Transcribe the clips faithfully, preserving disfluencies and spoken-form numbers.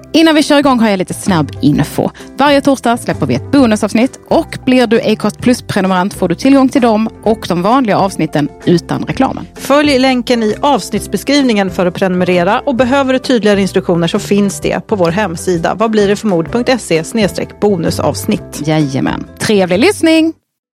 Innan vi kör igång har jag lite snabb info. Varje torsdag släpper vi ett bonusavsnitt och blir du Acast Plus-prenumerant får du tillgång till dem och de vanliga avsnitten utan reklamen. Följ länken i avsnittsbeskrivningen för att prenumerera och behöver du tydligare instruktioner så finns det på vår hemsida vad blir det för mod punkt se slash bonusavsnitt. Jajamän. Trevlig lyssning!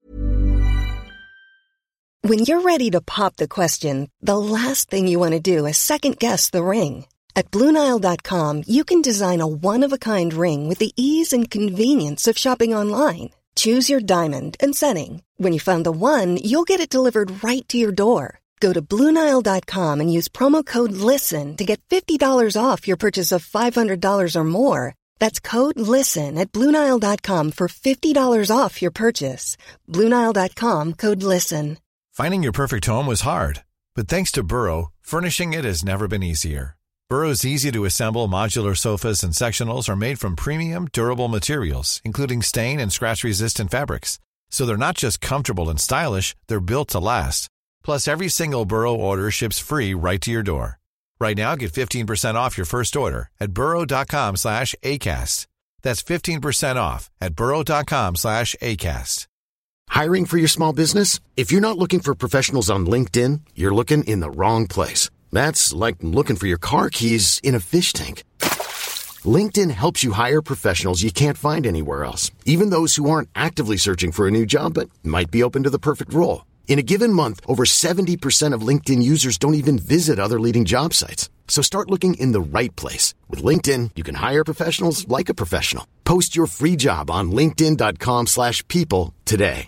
When you're ready to pop the question, the last thing you want to do is second guess the ring. At Blue Nile dot com, you can design a one-of-a-kind ring with the ease and convenience of shopping online. Choose your diamond and setting. When you find the one, you'll get it delivered right to your door. Go to Blue Nile dot com and use promo code LISTEN to get fifty dollars off your purchase of five hundred dollars or more. That's code LISTEN at Blue Nile dot com for fifty dollars off your purchase. Blue Nile dot com, code LISTEN. Finding your perfect home was hard, but thanks to Burrow, furnishing it has never been easier. Burrow's easy-to-assemble modular sofas and sectionals are made from premium, durable materials, including stain and scratch-resistant fabrics. So they're not just comfortable and stylish, they're built to last. Plus, every single Burrow order ships free right to your door. Right now, get fifteen percent off your first order at burrow dot com slash acast. That's fifteen percent off at burrow dot com slash acast. Hiring for your small business? If you're not looking for professionals on LinkedIn, you're looking in the wrong place. That's like looking for your car keys in a fish tank. LinkedIn helps you hire professionals you can't find anywhere else, even those who aren't actively searching for a new job but might be open to the perfect role. In a given month, over seventy percent of LinkedIn users don't even visit other leading job sites. So start looking in the right place. With LinkedIn, you can hire professionals like a professional. Post your free job on linkedin dot com slash people today.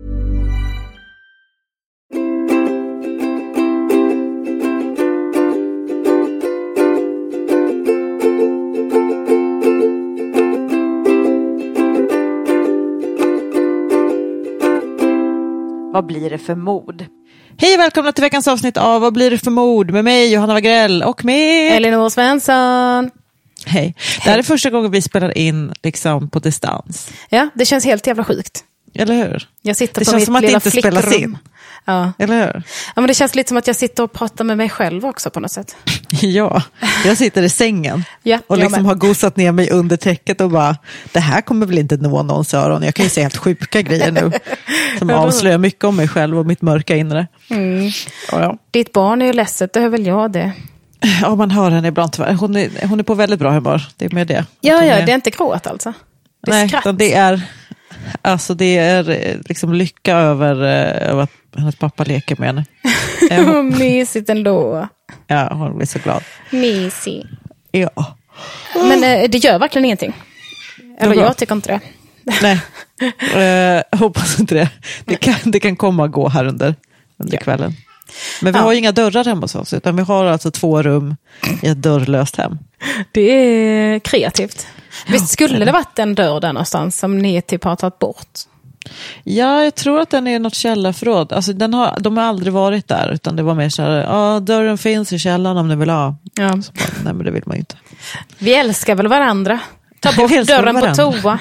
Vad blir det för mod? Hej och välkomna till veckans avsnitt av Vad blir det för mod? Med mig Johanna Wagrell och med Elinor Svensson. Hej. Det här är första gången vi spelar in liksom på distans. Ja, det känns helt jävla sjukt. Eller hur? Jag sitter det på känns mitt som att det lilla inte spelas flickrum. in. Ja. Eller hur? Ja, men det känns lite som att jag sitter och pratar med mig själv också på något sätt. Ja, jag sitter i sängen ja, och liksom med. har gosat ner mig under täcket och bara, det här kommer väl inte nå någons öron. Jag kan ju säga helt sjuka grejer nu som avslöjar mycket om mig själv och mitt mörka inre. Mm. Och ja. Ditt barn är ju ledset, det är väl jag det. Ja, man hör henne ibland tyvärr. Hon är, hon är på väldigt bra humör, det är med det. Ja, ja, är... det är inte gråt alltså. Det är Nej, skratt. det är, alltså det är liksom lycka över, över att hennes pappa leker med henne. Hon... Mysigt ändå. Ja, hon blir så glad. Mysig. Ja. Men eh, det gör verkligen ingenting. Eller jag tycker inte det. Nej, uh, hoppas inte det. Det kan, det kan komma och gå här under, under ja. kvällen. Men vi ja. har ju inga dörrar hemma hos oss, utan vi har alltså två rum i ett dörrlöst hem. Det är kreativt. Ja, visst skulle det varit en dörr där någonstans som ni typ har tagit bort? Ja, jag tror att den är något källarförråd. Alltså, den har, de har aldrig varit där, utan det var mer så här, ja, dörren finns i källaren om ni vill ha. Ja. Så bara, nej, men det vill man ju inte. Vi älskar väl varandra. Ta bort dörren på toa.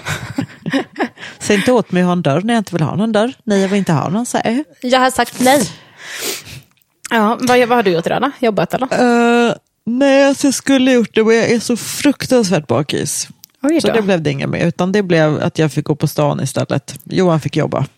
Säg inte åt mig att ha en dörr när jag inte vill ha någon dörr. Nej, jag vill inte ha någon, säger jag. Jag har sagt nej. Ja, vad, vad har du gjort idag då? Jobbat eller? Uh, nej, alltså jag skulle gjort det, men jag är så fruktansvärt bakis. Så det blev det inga med, utan det blev att jag fick gå på stan istället. Johan fick jobba.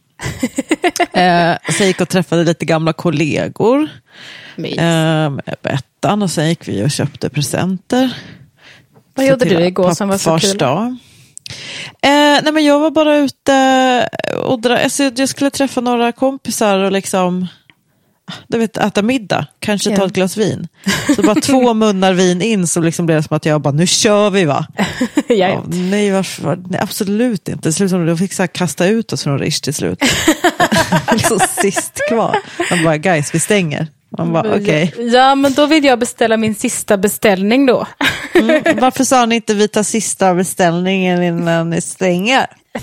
eh, så jag gick och träffade lite gamla kollegor. Eh, med Bettan, och sen gick vi och köpte presenter. Vad gjorde du igår som var så kul? Eh, nej, men jag var bara ute och dra, alltså jag skulle träffa några kompisar och liksom, du vet, äta middag, kanske ta ett glas vin. Så bara två munnar vin in, så liksom blev det som att jag bara, nu kör vi va? Ja, nej, varför? Nej, absolut inte. Slut som de fick så här kasta ut oss från Rish till slut. Så sist kvar. Man bara, guys, vi stänger. Man bara, okej. Okay. Ja, men då vill jag beställa min sista beställning då. Mm, varför sa ni inte vi tar sista beställningen innan ni stänger?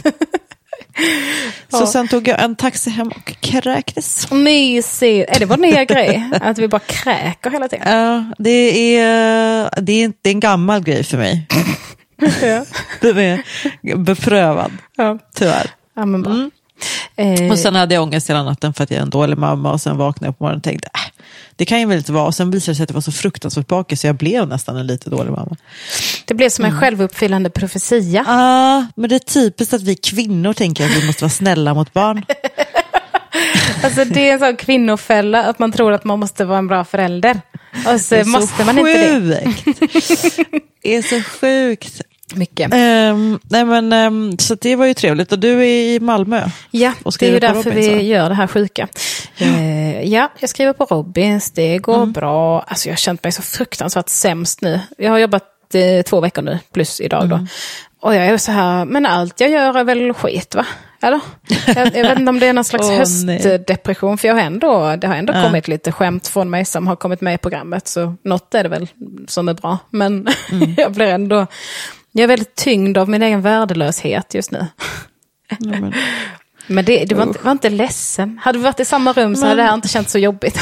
Så ja. Sen tog jag en taxi hem och kräktes. Mysigt. Är det vår nya grej? Att vi bara kräker hela tiden? Ja, det är, det är inte en gammal grej för mig. Ja. Den är beprövad, ja. Tyvärr. Ja, men bara. Mm. Eh. Och sen hade jag ångest hela natten för att jag är en dålig mamma, och sen vaknade jag på morgonen och tänkte, äh, Det kan ju väl inte vara. Och sen visade det sig att det var så fruktansvärt bakis så jag blev nästan en lite dålig mamma. Det blev som en mm. självuppfyllande profetia. Ja, ah, men det är typiskt att vi kvinnor tänker att vi måste vara snälla mot barn. Alltså det är en sån kvinnofälla att man tror att man måste vara en bra förälder. Och så, så måste man inte det. Det är så sjukt. Mycket. Um, nej men, um, så det var ju trevligt. Och du är i Malmö. Ja, det är ju därför Robins, vi så. gör det här sjuka. Uh, ja, jag skriver på Robins. Det går mm. bra. Alltså jag har känt mig så fruktansvärt sämst nu. Jag har jobbat uh, två veckor nu, plus idag mm. då. Och jag är så här, men allt jag gör är väl skit, va? Eller? Jag, jag vet inte om det är någon slags oh, höstdepression. Nej. För jag har ändå, det har ändå ja. kommit lite skämt från mig som har kommit med i programmet. Så något är det väl som är bra. Men mm. jag blir ändå... Jag är väldigt tyngd av min egen värdelöshet just nu. Mm, men men det, det var, inte, var inte ledsen. Hade vi varit i samma rum så men... hade det här inte känts så jobbigt.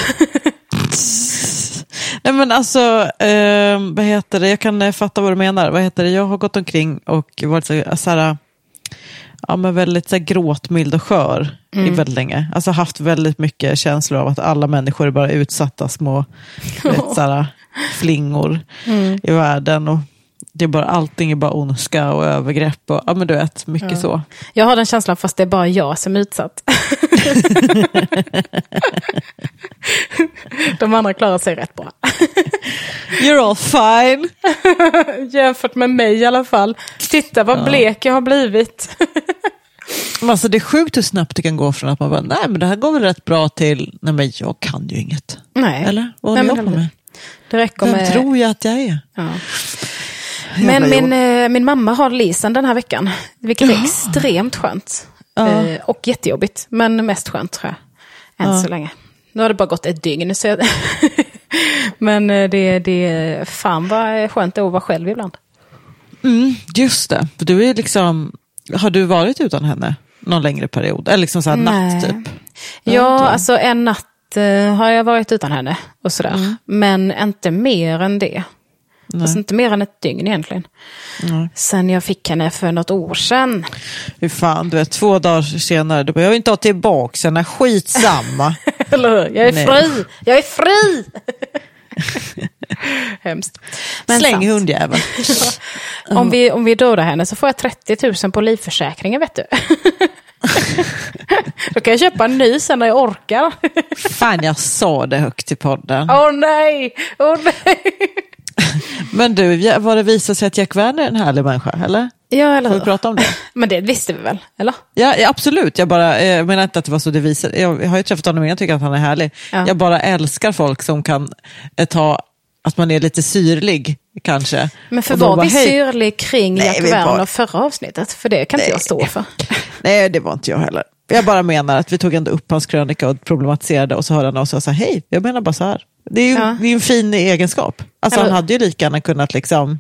Nej men alltså, eh, vad heter det? Jag kan fatta vad du menar. Vad heter det? Jag har gått omkring och varit så, så här, ja, men väldigt så här, gråtmild och skör mm. i väldigt länge. Alltså haft väldigt mycket känslor av att alla människor är bara utsatta små vet, så här, flingor mm. i världen och det är bara, allting är bara ondska och övergrepp och ja men du vet, mycket ja. så. Jag har den känslan fast det är bara jag som är utsatt. De andra klarar sig rätt bra. You're all fine. Jämfört med mig i alla fall. Titta vad ja. blek jag har blivit. Alltså det är sjukt hur snabbt det kan gå från att man bara, nej men det här går väl rätt bra till, nej men jag kan ju inget. Nej. Eller? Vad nej, jag på med? Det räcker Vem med... tror jag att jag är? Ja. Men min, eh, min mamma har Lisen den här veckan, vilket är ja. extremt skönt. Ja. Eh, och jättejobbigt, men mest skönt tror jag, än ja. så länge. Nu har det bara gått ett dygn, så jag... men det, det fan vad skönt att vara själv ibland. Mm, just det, för du är liksom, har du varit utan henne någon längre period? Eller liksom så här natt typ? Ja, ja alltså en natt eh, har jag varit utan henne och sådär. Mm. Men inte mer än det. Nej. Alltså inte mer än ett dygn egentligen. Nej. Sen jag fick henne för något år sedan. Hur fan, du vet, två dagar senare, du bara, jag vill inte ha tillbaka henne, skitsamma. Eller hur? Jag är Nej. fri, jag är fri! Hemskt. Men släng sant. hundjävel. Ja. Om vi, om vi dödar henne så får jag trettio tusen på livförsäkringen, vet du. Då kan jag köpa en ny sen när jag orkar. Fan, jag sa det högt i podden. Åh oh, nej, åh oh, nej. Men du, var det visat sig att Jack Werner är en härlig människa, eller? Ja, eller hur? Får vi prata om det? Men det visste vi väl, eller? Ja, ja absolut. Jag bara jag menar inte att det var så det visade. Jag, jag har ju träffat honom och jag tycker att han är härlig. Ja. Jag bara älskar folk som kan ta, att man är lite syrlig, kanske. Men för var vi syrlig kring Nej, Jack Werner bara... förra avsnittet? För det kan inte jag stå för. Nej, det var inte jag heller. Jag bara menar att vi tog ändå upp hans krönika och problematiserade och så hörde han oss och sa hej, jag menar bara så här. Det är ju ja. det är en fin egenskap. Alltså Eller... han hade ju lika gärna kunnat liksom...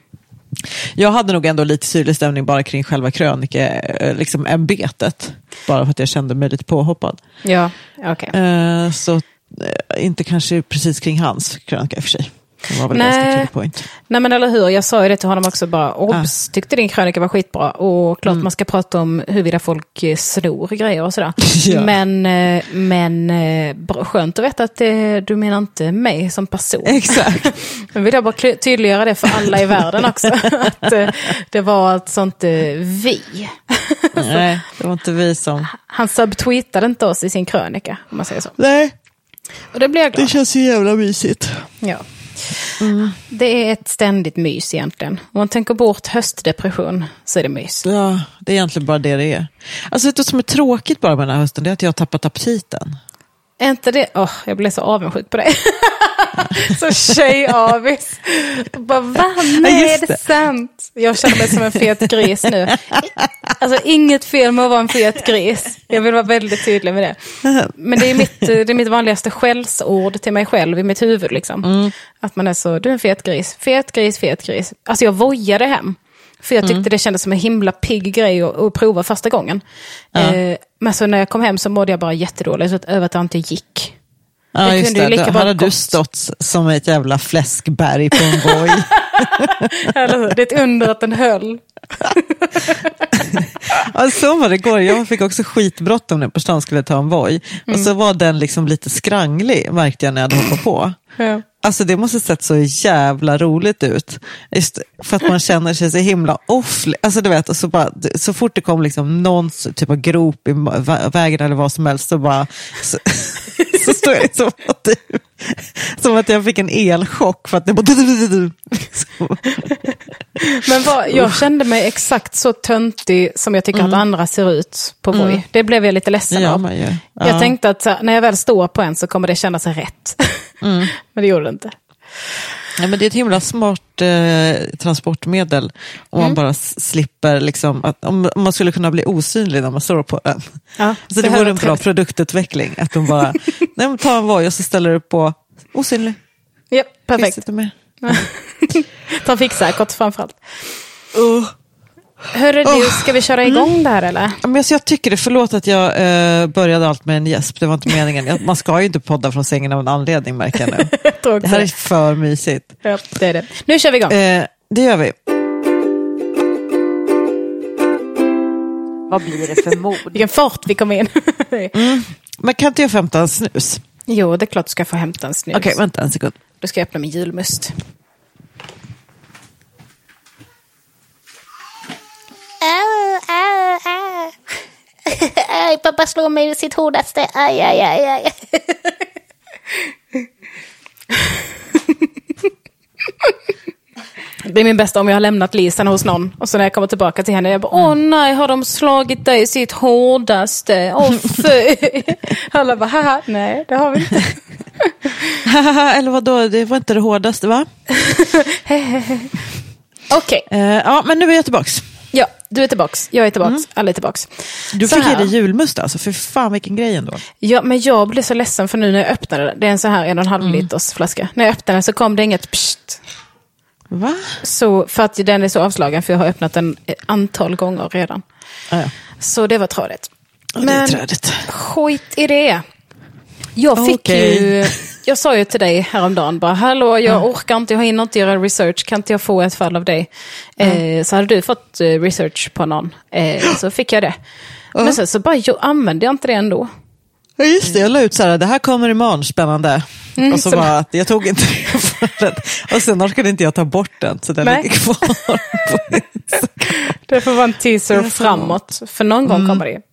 Jag hade nog ändå lite syrlig stämning bara kring själva krönike, liksom ämbetet. Bara för att jag kände mig lite påhoppad. Ja, okej. Okay. Uh, så uh, inte kanske precis kring hans krönika i och för sig. Det var väl Nej. Point. Nej men eller hur, jag sa ju det till honom också bara, obs, ah. tyckte din krönika var skitbra och klart mm. man ska prata om huruvida folk snor grejer och sådär. Ja. Men, men skönt att veta att det, du menar inte mig som person. Exakt. Men vill jag bara tydliggöra det för alla i världen också. Att det var ett sånt vi. Nej, det var inte vi som... Han subtweetade inte oss i sin krönika, om man säger så. Nej. Och det blev jag glad. Det känns ju jävla mysigt. Ja. Mm. Det är ett ständigt mys egentligen. Om man tänker bort höstdepression så är det mys. Ja, det är egentligen bara det det är. Alltså det som är tråkigt bara med den här hösten, det är att jag har tappat aptiten. Är inte det? Åh, oh, jag blir så avundsjuk på dig. Så tjejavis. Bara, va? Nej, är det sant? Jag känner mig som en fet gris nu. Alltså inget fel med att vara en fet gris. Jag vill vara väldigt tydlig med det. Men det är mitt, det är mitt vanligaste skällsord till mig själv i mitt huvud liksom. Mm. Att man är så, du är en fet gris. Fet gris, fet gris. Alltså jag vojade hem. För jag tyckte mm. det kändes som en himla pigg grej att, att prova första gången. Ja. Eh, men så när jag kom hem så mådde jag bara jättedåligt över att det inte gick. Ja, det just det. Lika då hade du stått som ett jävla fläskberg på en boj. Eller hur? Det är ett under att den höll. Ja, så var det igår. Jag fick också skitbråttom när på stan skulle ta en Voi. Mm. Och så var den liksom lite skranglig, märkte jag när jag hade hoppat på. Ja. Alltså det måste sett så jävla roligt ut. Just för att man känner sig så himla off. Alltså du vet, och så, bara, så fort det kom liksom någon typ av grop i vägen eller vad som helst så bara... Så, så står jag som att, som att jag fick en elchock för att det bara... Men vad, jag kände mig exakt så töntig som jag tycker mm. att andra ser ut på Voi. Mm. Det blev jag lite ledsen ja, av. Ja. Ja. Jag tänkte att så, när jag väl står på en så kommer det kännas rätt. Mm. Men det gjorde det inte. Ja, men det är ett himla smart eh, transportmedel om mm. man bara slipper liksom, att, om, om man skulle kunna bli osynlig när man står på den. Ja, så det, det vore en bra produktutveckling att de bara, nej, men ta en Voi och så ställer du på osynlig. Ja, perfekt. Trafiksäkert framförallt. Uh. Hörru du, ska vi köra igång mm. där eller? Men alltså, jag tycker det, förlåt att jag eh, började allt med en gäsp, det var inte meningen. Man ska ju inte podda från sängen av en anledning, märker jag nu. jag det här är för mysigt. Ja, det är det. Nu kör vi igång. Eh, det gör vi. Vad blir det för mod? Vilken fart vi kom in. mm. Men kan inte jag få hämta en snus? Jo, det är klart du ska få hämta en snus. Okej, okay, vänta en sekund. Du ska öppna med julmust. Au, au, au. Aj, pappa slår mig i sitt hårdaste. Aj, aj, aj, aj. Det är min bästa om jag har lämnat Lisen hos någon. Och så när jag kommer tillbaka till henne, jag bara, åh nej, har de slagit dig i sitt hårdaste? Åh fy. Alla bara, haha, nej, det har vi inte. Eller vadå, det var inte det hårdaste, va? Okej. Okay. Uh, ja, men nu är jag tillbaks. Ja, du är tillbaks. Jag är tillbaks. Mm. Alla är tillbaks. Du så fick här. I dig julmust alltså. För fan vilken grej ändå. Ja, men jag blev så ledsen för nu när jag öppnade det. Det är en så här en och en halv mm. liters flaska. När jag öppnade den så kom det inget pst. Va? Så, för att den är så avslagen för jag har öppnat den ett antal gånger redan. Ah, ja. Så det var trådigt. Men det är trädigt. Skit i det. Jag fick okay. ju... Jag sa ju till dig häromdagen bara, hallå, jag mm. orkar inte, jag hinner inte göra research, kan inte jag få ett fall av dig? Mm. Eh, så hade du fått eh, research på någon, eh, så fick jag det. Mm. Men sen så bara, jag använde jag inte det ändå. Ja just det, jag la ut så här, det här kommer imorgon, spännande. Mm, och så, så bara, jag tog inte det förrän. Och sen orkade inte jag ta bort den, så den ligger kvar på det får vara en teaser framåt, för någon gång mm. kommer det.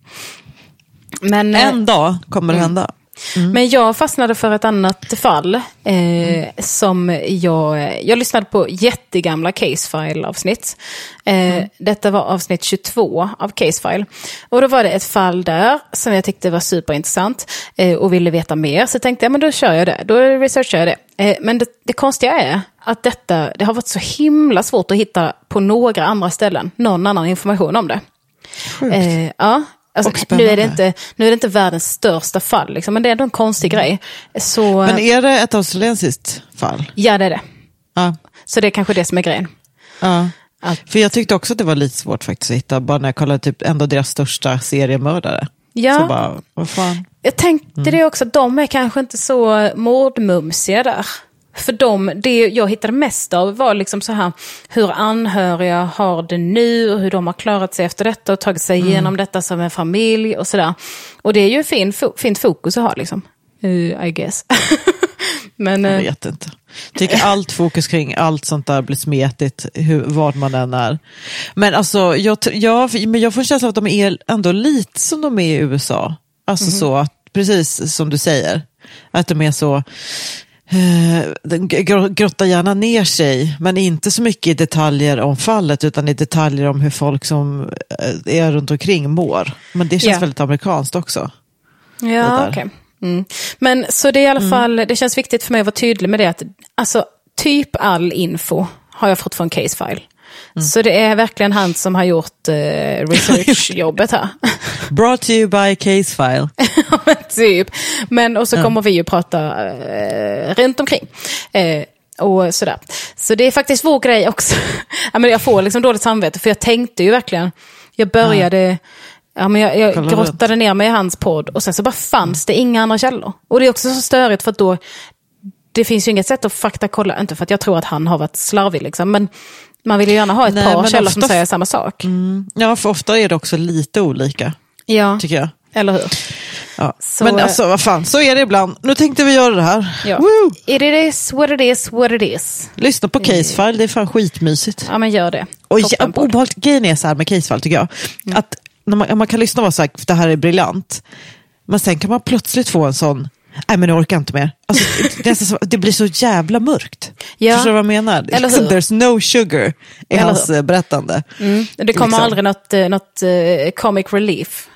Men, en dag kommer det hända. Mm. Men jag fastnade för ett annat fall eh, mm. som jag, jag lyssnade på jättegamla Casefile-avsnitt. Eh, mm. Detta var avsnitt tjugotvå av Casefile. Och då var det ett fall där som jag tyckte var superintressant eh, och ville veta mer. Så tänkte jag, men då kör jag det. Då researchar jag det. Eh, men det, det konstiga är att detta, det har varit så himla svårt att hitta på några andra ställen någon annan information om det. Eh, ja. Alltså, nu, är det inte, nu är det inte världens största fall, liksom, men det är ändå en konstig mm. grej. Så, men är det ett australiensiskt fall? Ja, det är det. Ja. Så det är kanske det som är grejen. Ja. Att, för jag tyckte också att det var lite svårt faktiskt att hitta, bara när jag kollade typ ändå deras största seriemördare. Ja. Så bara, vad fan? Jag tänkte mm. det också, de är kanske inte så mordmumsiga där. För dem, det jag hittade mest av var liksom så här hur anhöriga har det nu och hur de har klarat sig efter detta och tagit sig mm. igenom detta som en familj och sådär. Och det är ju fin, fint fokus att ha liksom, uh, I guess. Men, jag vet inte. Jag tycker allt fokus kring allt sånt där blir smetigt, hur, vad man än är. Men alltså, jag, jag, men jag får en känsla av att de är ändå lite som de är i U S A. Alltså mm. så att, precis som du säger, att de är så... Den grottar gärna ner sig, men inte så mycket i detaljer om fallet utan i detaljer om hur folk som är runt omkring mår. Men det känns yeah. väldigt amerikanskt också. Ja, okej. Okay. Mm. Men så det är i alla fall, mm. det känns viktigt för mig att vara tydlig med det att alltså typ all info har jag fått från Casefile. Mm. Så det är verkligen han som har gjort eh, researchjobbet här. Brought to you by Casefile. Ja, typ. Men och så mm. kommer vi ju prata eh, runt omkring. Eh, och sådär. Så det är faktiskt vår grej också. Ja, men jag får liksom dåligt samvete för jag tänkte ju verkligen. Jag började... Mm. Ja, men jag, jag grottade ner mig i hans podd och sen så bara fanns det inga andra källor. Och det är också så störigt för att då... Det finns ju inget sätt att faktakolla, inte för att jag tror att han har varit slarvig liksom, men Man vill ju gärna ha ett Nej, par men källor ofta... som säger samma sak. Mm. Ja, för ofta är det också lite olika, Ja, tycker jag. eller hur? Ja. Så, men alltså, vad fan, så är det ibland. Nu tänkte vi göra det här. Ja. Woo! It is what it is, what it is. Lyssna på Casefile, det är fan skitmysigt. Ja, men gör det. Och Toppen podd. obehagligt grejen är så här med Casefile, tycker jag. Mm. Att när man, man kan lyssna och vara så här, det här är briljant. Men sen kan man plötsligt få en sån, nej men jag orkar inte mer. Alltså, det, är så, det blir så jävla mörkt. Ja. Förstår du vad jag menar? Eller Liksom, hur? there's no sugar i Eller hans hur? eh, berättande. Mm. Det kommer Liksom. aldrig något, eh, något uh, comic relief.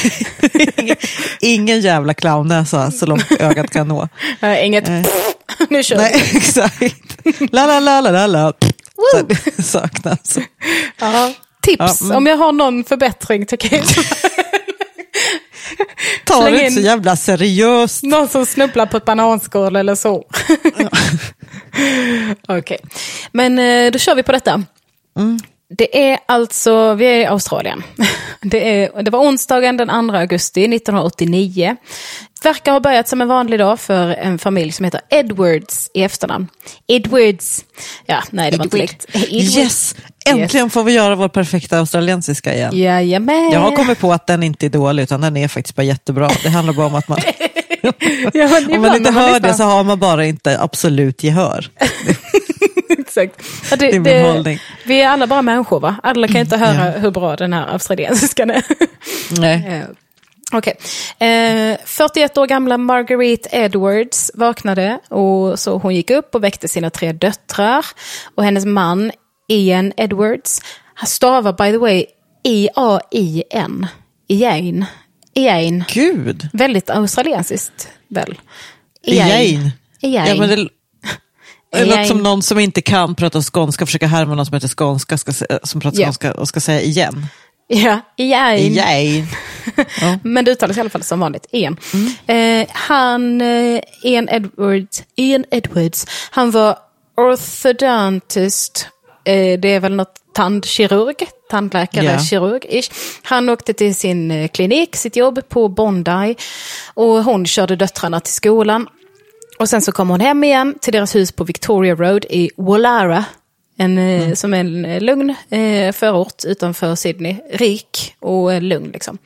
Ingen jävla clownnäsa så långt ögat kan nå. Uh, inget, Eh. nu kör Nej, vi. exakt. La la la la la la. Så det saknas. Ja. Tips, Ja, mm. om jag har någon förbättring till Casefile. Ta Släng det inte in- så jävla seriöst. Någon som snubblar på ett bananskål eller så. Okej, okay. Men eh, då kör vi på detta. Mm. Det är alltså, vi är i Australien. Det, är, det var onsdagen den andra augusti nittonhundraåttionio. Verkar ha börjat som en vanlig dag för en familj som heter Edwards i efternamn. Edwards. Ja, nej det var inte likt. Edwards. Yes, äntligen får vi göra vår perfekta australiensiska igen. Jajamän. Jag har kommit på att den inte är dålig, utan den är faktiskt bara jättebra. Det handlar bara om att man, Ja, om man inte hör det så har man bara inte absolut gehör. Exakt. Ja, det, Det är min det, hållning. vi är alla bara människor, va? Alla kan inte höra hur bra den här australiensiskan är. Nej. Eh, Okej. Eh, fyrtioett år gamla Marguerite Edwards vaknade och så hon gick upp och väckte sina tre döttrar. Och hennes man, Ian Edwards, han stavar by the way I A I N. Ian. Ian. Gud. Väldigt australiensiskt, väl? Ian. Ian. Ja, men det är Ian. något som någon som inte kan prata skånska försöker härma någon som heter skånska ska, sä- som pratar Ja. skånska och ska säga igen. Ja, Ian. Ian. Ja. Men det uttalas i alla fall som vanligt, Ian. Mm. Eh, han, eh, Ian Edwards, Ian Edwards, han var orthodontist. Eh, det är väl något tandkirurg, tandläkare, Ja. kirurg. Ish. Han åkte till sin eh, klinik, sitt jobb på Bondi. Och hon körde döttrarna till skolan. Och sen så kom hon hem igen till deras hus på Victoria Road i Woollahra. En, mm. Som är en eh, lugn eh, förort utanför Sydney. Rik och eh, lugn liksom.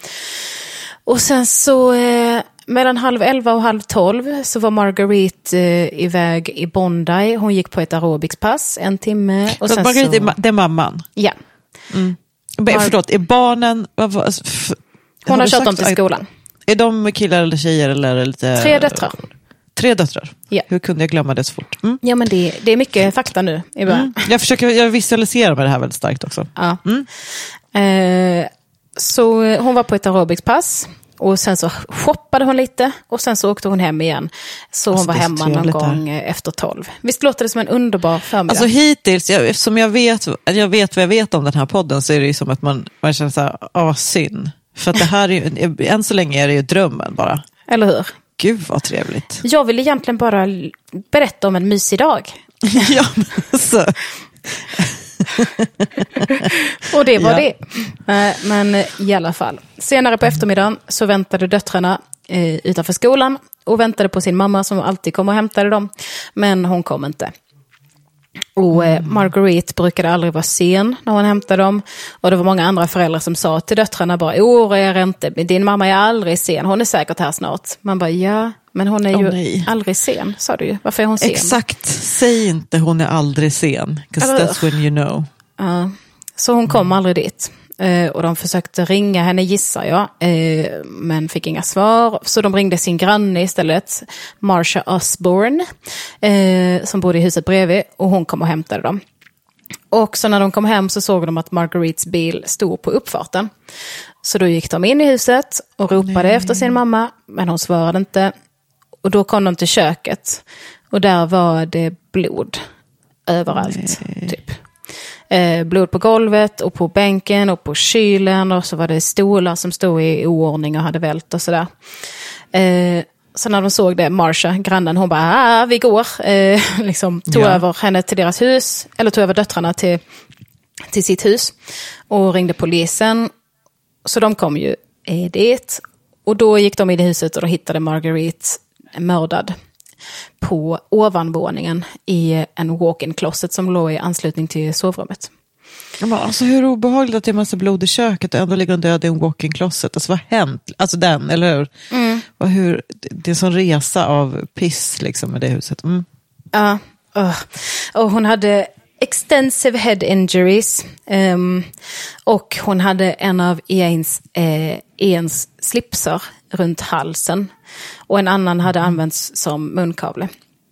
Och sen så eh, mellan halv elva och halv tolv så var Marguerite eh, iväg i Bondi. Hon gick på ett aerobicspass en timme. Och Så sen Marguerite, så... är ma- det är mamman. Ja. Mm. Mar- Förlåt, är barnen... Vad, vad, f- Hon har du kört sagt- dem till skolan. Är de killar eller tjejer? Eller lite... Tre döttrar. Tre döttrar? Ja. Hur kunde jag glömma det så fort? Mm. Ja, men det, det är mycket fakta nu i början. Mm. Jag försöker jag visualisera med det här väldigt starkt också. Ja. Mm. Eh, så hon var på ett aerobicspass. Och sen så shoppade hon lite. Och sen så åkte hon hem igen. Så Alltså, hon var det är hemma någon trevligt gång här. eh, efter tolv. Visst låter det som en underbar förmiddag? Alltså hittills, jag, eftersom jag vet, jag vet vad jag vet om den här podden, så är det ju som att man, man känner så här, åh synd. För att det här är ju, än så länge är det ju drömmen bara. Eller hur? Gud vad trevligt. Jag vill egentligen bara l- berätta om en mysig dag. Ja, men alltså. Och det var Ja. det. Eh, Men i alla fall. Senare på eftermiddagen så väntade döttrarna eh, utanför skolan och väntade på sin mamma som alltid kom och hämtade dem. Men hon kom inte. Och eh, Marguerite brukade aldrig vara sen när hon hämtade dem. Och det var många andra föräldrar som sa till döttrarna bara, oroa er inte, din mamma är aldrig sen, hon är säkert här snart. Man bara, ja, men hon är Åh, ju nej. aldrig sen, sa du ju. Varför är hon sen? Exakt, säg inte hon är aldrig sen. 'Cause Eller- that's when you know. Ja, så hon kom aldrig dit. Eh, och de försökte ringa henne, gissar jag, eh, men fick inga svar. Så de ringde sin granne istället, Marsha Osborne, eh, som bodde i huset bredvid. Och hon kom och hämtade dem. Och så när de kom hem så såg de att Marguerites bil stod på uppfarten. Så då gick de in i huset och ropade Nej. efter sin mamma, men hon svarade inte. Och då kom de till köket. Och där var det blod överallt, typ. Eh, blod på golvet och på bänken och på kylen. Och så var det stolar som stod i oordning och hade vält och sådär. Eh, så när de såg det, Marsha, grannen, hon bara, ah, vi går. Eh, liksom tog Ja. över henne till deras hus. Eller tog över döttrarna till, till sitt hus. Och ringde polisen. Så de kom ju eh, dit. Och då gick de in i huset och då hittade Marguerite mördad på ovanvåningen i en walk-in closet som låg i anslutning till sovrummet. Men alltså hur obehagligt att det är massa blod i köket och ändå ligger hon död i en walk-in closet. Alltså vad har hänt? Alltså den, eller hur? Mm. Och hur det är en sån resa av piss liksom med det huset. Mm. Ja, uh, och hon hade extensive head injuries um, och hon hade en av Ians, eh, Ians slipsar runt halsen och en annan hade använts som munkavle.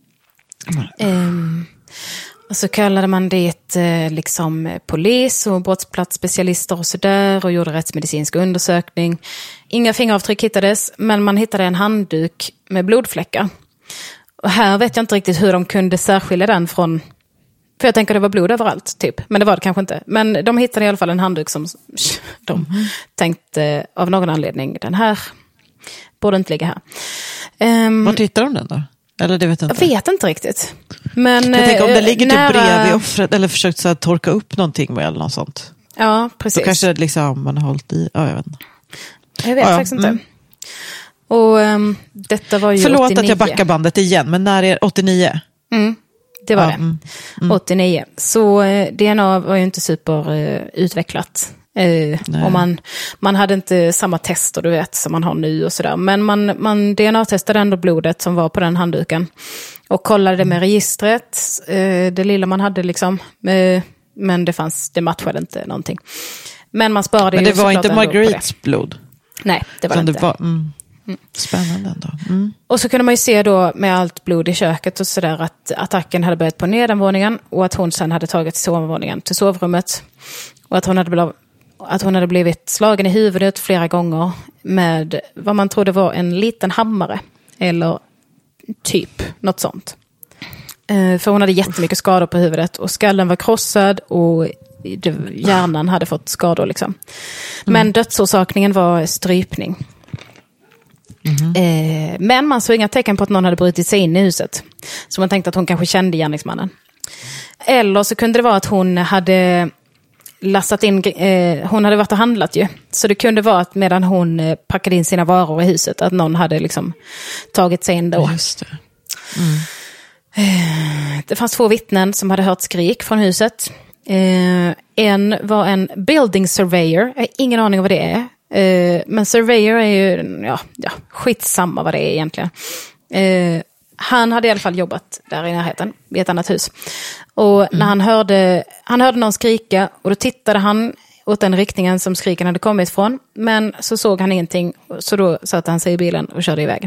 Mm. Um, och så kallade man det eh, liksom polis och brottsplatsspecialister och sådär och gjorde rättsmedicinsk undersökning. Inga fingeravtryck hittades, men man hittade en handduk med blodfläckar. Och här vet jag inte riktigt hur de kunde särskilja den från... För jag tänker det var blod överallt, typ. Men det var det kanske inte. Men de hittade i alla fall en handduk som de mm. tänkte av någon anledning. Den här borde inte ligga här. Um, Vart hittade de den då? Eller det vet jag inte. Jag vet inte riktigt. Men, jag tänker om det ligger nära... typ bredvid offret eller försökt så här, torka upp någonting med eller något sånt. Ja, precis. Då kanske liksom man har hållit i... Ja, jag vet inte. Jag vet ja, faktiskt ja. inte. Mm. Och um, detta var ju Förlåt åttionio. Att jag backar bandet igen, men när är åttionio? Mm, det var ja, det. Mm, mm. åttionio. Så eh, D N A var ju inte super eh, utvecklat. Eh, och man, man hade inte samma tester, du vet, som man har nu och sådär. Men man, man D N A-testade ändå blodet som var på den handduken. Och kollade det med registret. Eh, det lilla man hade liksom. Eh, men det fanns, det matchade inte någonting. Men man sparade men ju det var inte Marguerites blod? Nej, det var det det inte. Var, mm. Mm. Spännande ändå. Mm. Och så kunde man ju se då med allt blod i köket och sådär att attacken hade börjat på nedanvåningen och att hon sen hade tagit till sovvåningen till sovrummet. Och att hon hade blivit, att hon hade blivit slagen i huvudet flera gånger med vad man trodde var en liten hammare eller typ något sånt. Eh, för hon hade jättemycket skador på huvudet och skallen var krossad och hjärnan hade fått skador liksom. Men mm. dödsorsakningen var strypning. Mm-hmm. Eh, men man såg inga tecken på att någon hade brutit sig in i huset. Så man tänkte att hon kanske kände gärningsmannen. Eller så kunde det vara att hon hade lastat in, eh, hon hade varit och handlat ju. Så det kunde vara att medan hon eh, packade in sina varor i huset att någon hade liksom tagit sig in då. Just det. Mm. Eh, det fanns två vittnen som hade hört skrik från huset. Eh, en var en building surveyor. Jag har ingen aning om vad det är. Uh, men surveyor är ju ja, ja, skitsamma vad det är egentligen. Uh, han hade i alla fall jobbat där i närheten i ett annat hus. Och mm. när han hörde han hörde någon skrika och då tittade han åt den riktningen som skriken hade kommit från. Men så såg han ingenting så då satte han sig i bilen och körde iväg.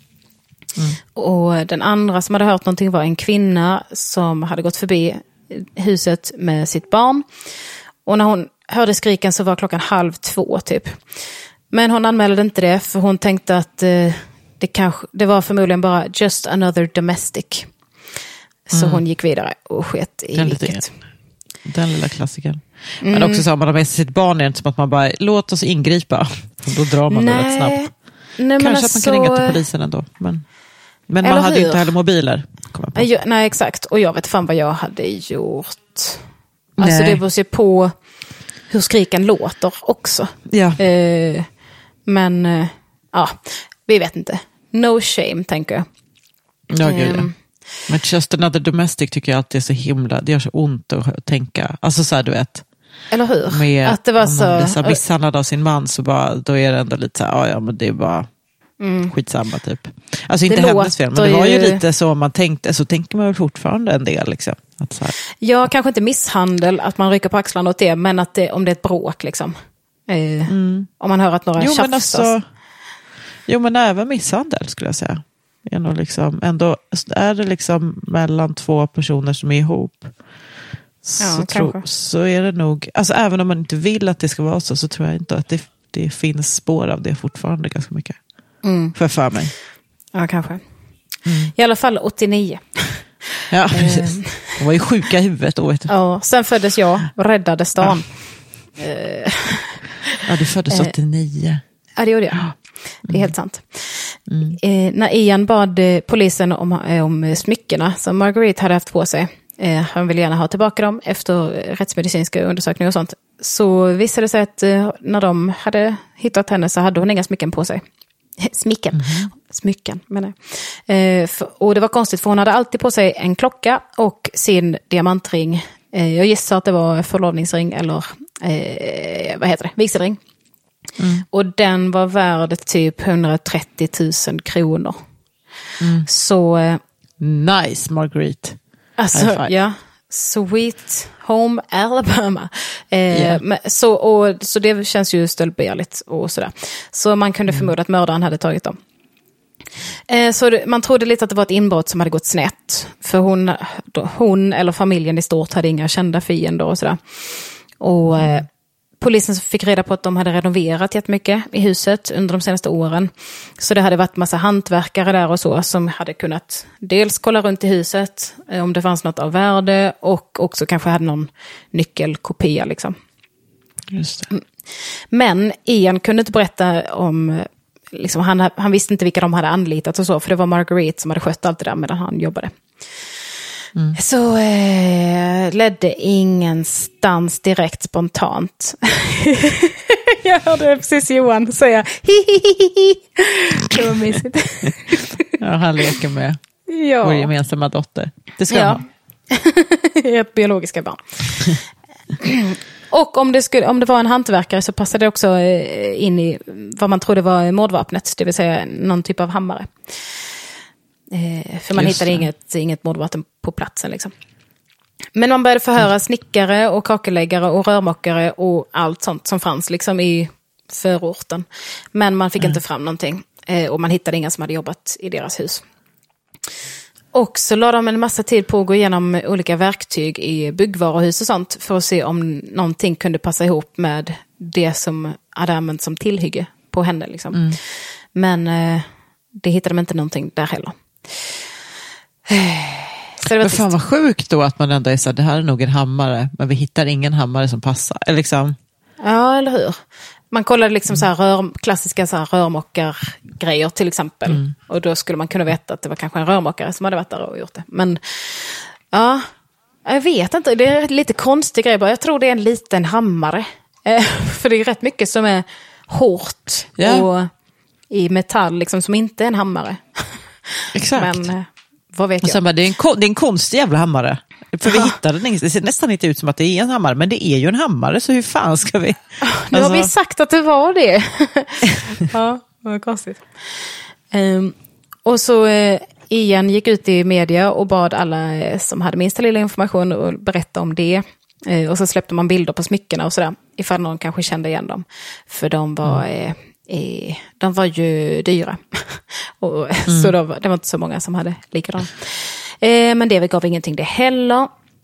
Mm. Och den andra som hade hört någonting var en kvinna som hade gått förbi huset med sitt barn. Och när hon hörde skriken så var klockan halv två typ. Men hon anmälde inte det för hon tänkte att eh, det, kanske, det var förmodligen bara just another domestic. Så mm. hon gick vidare och sket i den, liket. Den lilla klassikern. Mm. Men också så om man har med sig sitt barn är det inte som att man bara låt oss ingripa. Då drar man Nej. det rätt snabbt. Nej, Kanske alltså, att man kan ringa till polisen ändå. Men, men man hade hur? ju inte heller mobiler. Nej, nej, exakt. Och jag vet fan vad jag hade gjort. Alltså nej. det beror sig på hur skriken låter också. Ja. Eh, men eh, ja, vi vet inte. No shame, tänker jag. Ja, gud, um, ja. Men just another domestic tycker jag alltid är så himla, det gör så ont att tänka. Alltså så här, du vet. Eller hur? Med, att det var om så... man blir så misshandlad av sin man så bara, då är det ändå lite så här, ja, ja men det är bara mm. skitsamma typ. Alltså inte hennes fel, men det var ju lite så man tänkte, så tänker man väl fortfarande en del liksom. Att så här. Ja, kanske inte misshandel, att man rycker på axlarna åt det, men att det, om det är ett bråk liksom. Eh, mm. Om man hör att några tjafsas. Alltså, jo, men även misshandel skulle jag säga. Ändå, liksom, ändå är det liksom mellan två personer som är ihop. Så, ja, tro, så är det nog, alltså även om man inte vill att det ska vara så, så tror jag inte att det, det finns spår av det fortfarande ganska mycket. Mm. För för mig. Ja, kanske. Mm. I alla fall åttionio. Ja, precis. De var ju sjuka i huvudet då, vet du. Ja, sen föddes jag och räddade stan. Ja, ja du föddes åttionio. Ja, det gjorde jag. Det är helt sant. Mm. Eh, när Ian bad polisen om, om smyckena som Marguerite hade haft på sig, eh, han ville gärna ha tillbaka dem efter rättsmedicinska undersökningar och sånt, så visade det sig att eh, när de hade hittat henne så hade hon inga smycken på sig. Smicken. Mm. Smycken, menar jag. Eh, för, och det var konstigt för hon hade alltid på sig en klocka och sin diamantring. Eh, jag gissar att det var förlovningsring eller eh, vad heter det? Vigselring. Mm. Och den var värd typ hundratrettio tusen kronor. Mm. Så... Eh, nice, Marguerite. Alltså, ja. Sweet Home Alabama. Eh, yeah. men, så, och, så det känns ju stöldbegärligt och sådär. Så man kunde mm. förmoda att mördaren hade tagit dem. Eh, så det, man trodde lite att det var ett inbrott som hade gått snett. För hon, då, hon eller familjen i stort hade inga kända fiender och sådär. Och eh, polisen fick reda på att de hade renoverat jättemycket i huset under de senaste åren. Så det hade varit massa hantverkare där och så som hade kunnat dels kolla runt i huset eh, om det fanns något av värde och också kanske hade någon nyckelkopia liksom. Just det. Men Ian kunde inte berätta om... Liksom, han, han visste inte vilka de hade anlitat och så, för det var Marguerite som hade skött allt det där medan han jobbade. Mm. Så eh, ledde ingenstans direkt spontant. Jag hörde precis Johan säga hihihihi. Det var mysigt. Ja, han leker med ja. vår gemensamma dotter. Det ska ja. han ha. Ert biologiska barn. Och om det, skulle, om det var en hantverkare så passade det också in i vad man trodde var mordvapnet, det vill säga någon typ av hammare. Eh, för man Just hittade inget, inget mordvapen på platsen. Liksom. Men man började förhöra snickare och kakeläggare och rörmokare och allt sånt som fanns liksom i förorten. Men man fick mm. inte fram någonting eh, och man hittade inga som hade jobbat i deras hus. Och så la de en massa tid på att gå igenom olika verktyg i byggvaruhus och sånt för att se om någonting kunde passa ihop med det som hade använt som tillhygge på henne. Liksom. Mm. Men eh, det hittade de inte någonting där heller. Så det var men fan vad sjukt då att man ändå är så här, det här är nog en hammare, men vi hittar ingen hammare som passar. Eller liksom... Ja, eller hur? Man kollade liksom så här rör, klassiska så här rörmokargrejer till exempel. Mm. Och då skulle man kunna veta att det var kanske en rörmokare som hade varit där och gjort det. Men ja, jag vet inte. Det är lite konstig grej. Jag tror det är en liten hammare. För det är rätt mycket som är hårt yeah. och i metall liksom, som inte är en hammare. Exakt. Men vad vet och sen jag? Bara, det, är en kon- det är en konstig jävla hammare. För vi hittade den, det ser nästan inte ut som att det är en hammare, men det är ju en hammare, så hur fan ska vi... Nu alltså... har vi sagt att det var det. Ja, det var konstigt. Um, och så uh, Ian gick ut i media och bad alla uh, som hade minsta lilla information och berätta om det. Uh, och så släppte man bilder på smyckena och sådär, ifall någon kanske kände igen dem. För de var... Mm. Uh, Eh, de var ju dyra. och, mm. Så då, det var inte så många som hade likadant. Eh, men det gav ingenting det heller.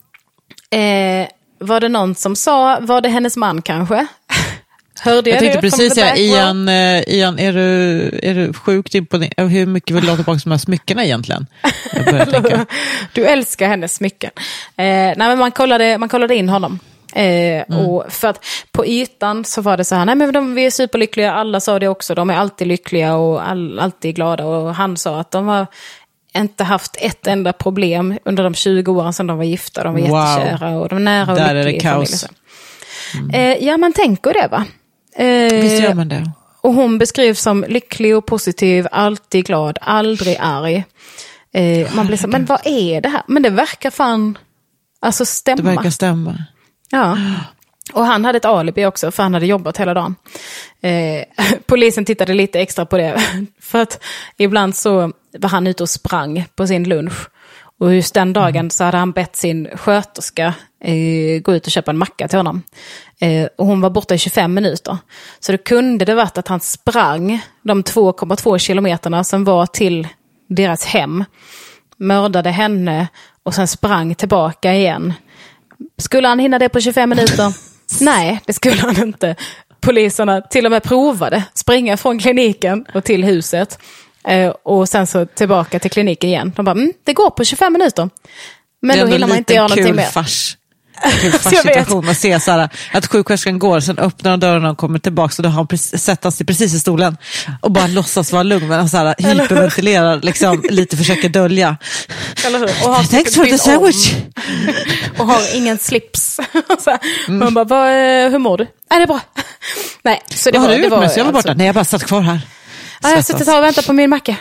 Eh, var det någon som sa, var det hennes man kanske? Hörde jag, jag tänkte det? precis säga, Ian, eh, Ian är, du, är du sjukt imponerad? Hur mycket vill du ha tillbaka de här smyckena egentligen? Jag börjar tänka. Du älskar hennes smycken. Eh, nej, men man kollade, man kollade in honom. Eh, mm. och för att på ytan så var det så här, nej men de, vi är superlyckliga, alla sa det också, de är alltid lyckliga och all, alltid glada, och han sa att de har inte haft ett enda problem under de tjugo åren som de var gifta, de var wow. jättekära och de är nära och där lyckliga är det kaos. Mm. Eh, ja, man tänker det va? Eh, Visst gör man det. Och hon beskrivs som lycklig och positiv, alltid glad, aldrig arg. Eh, man blir så, men vad är det här? Men det verkar fan alltså stämma. Det verkar stämma. Ja, och han hade ett alibi också, för han hade jobbat hela dagen. Eh, polisen tittade lite extra på det, för att ibland så var han ute och sprang på sin lunch. Och just den dagen mm. så hade han bett sin sköterska eh, gå ut och köpa en macka till honom. Eh, och hon var borta i tjugofem minuter. Så det kunde det varit att han sprang de två komma två kilometerna som var till deras hem. Mördade henne och sen sprang tillbaka igen. Skulle han hinna det på tjugofem minuter? Nej, det skulle han inte. Poliserna till och med provade springa från kliniken och till huset. Eh, och sen så tillbaka till kliniken igen. De bara, mm, det går på tjugofem minuter. Men då hinner man inte göra någonting mer. Fars. Kul fars-situation att se så här, att sjuksköterskan går, sen öppnar dörren och kommer tillbaka, så då har han precis, sätter sig precis i stolen och bara låtsas vara lugn, men så här, hyperventilerar, liksom, lite försöker dölja. Eller hur? Och har thanks for the sandwich. Och har ingen slips. Så mm. Man bara, vad, hur mår du? Är det bra? Nej, så det vad var, har du det gjort var, med? Så jag var borta. alltså, Nej, jag bara satt kvar här. ah, jag sitter här och väntar på min macka.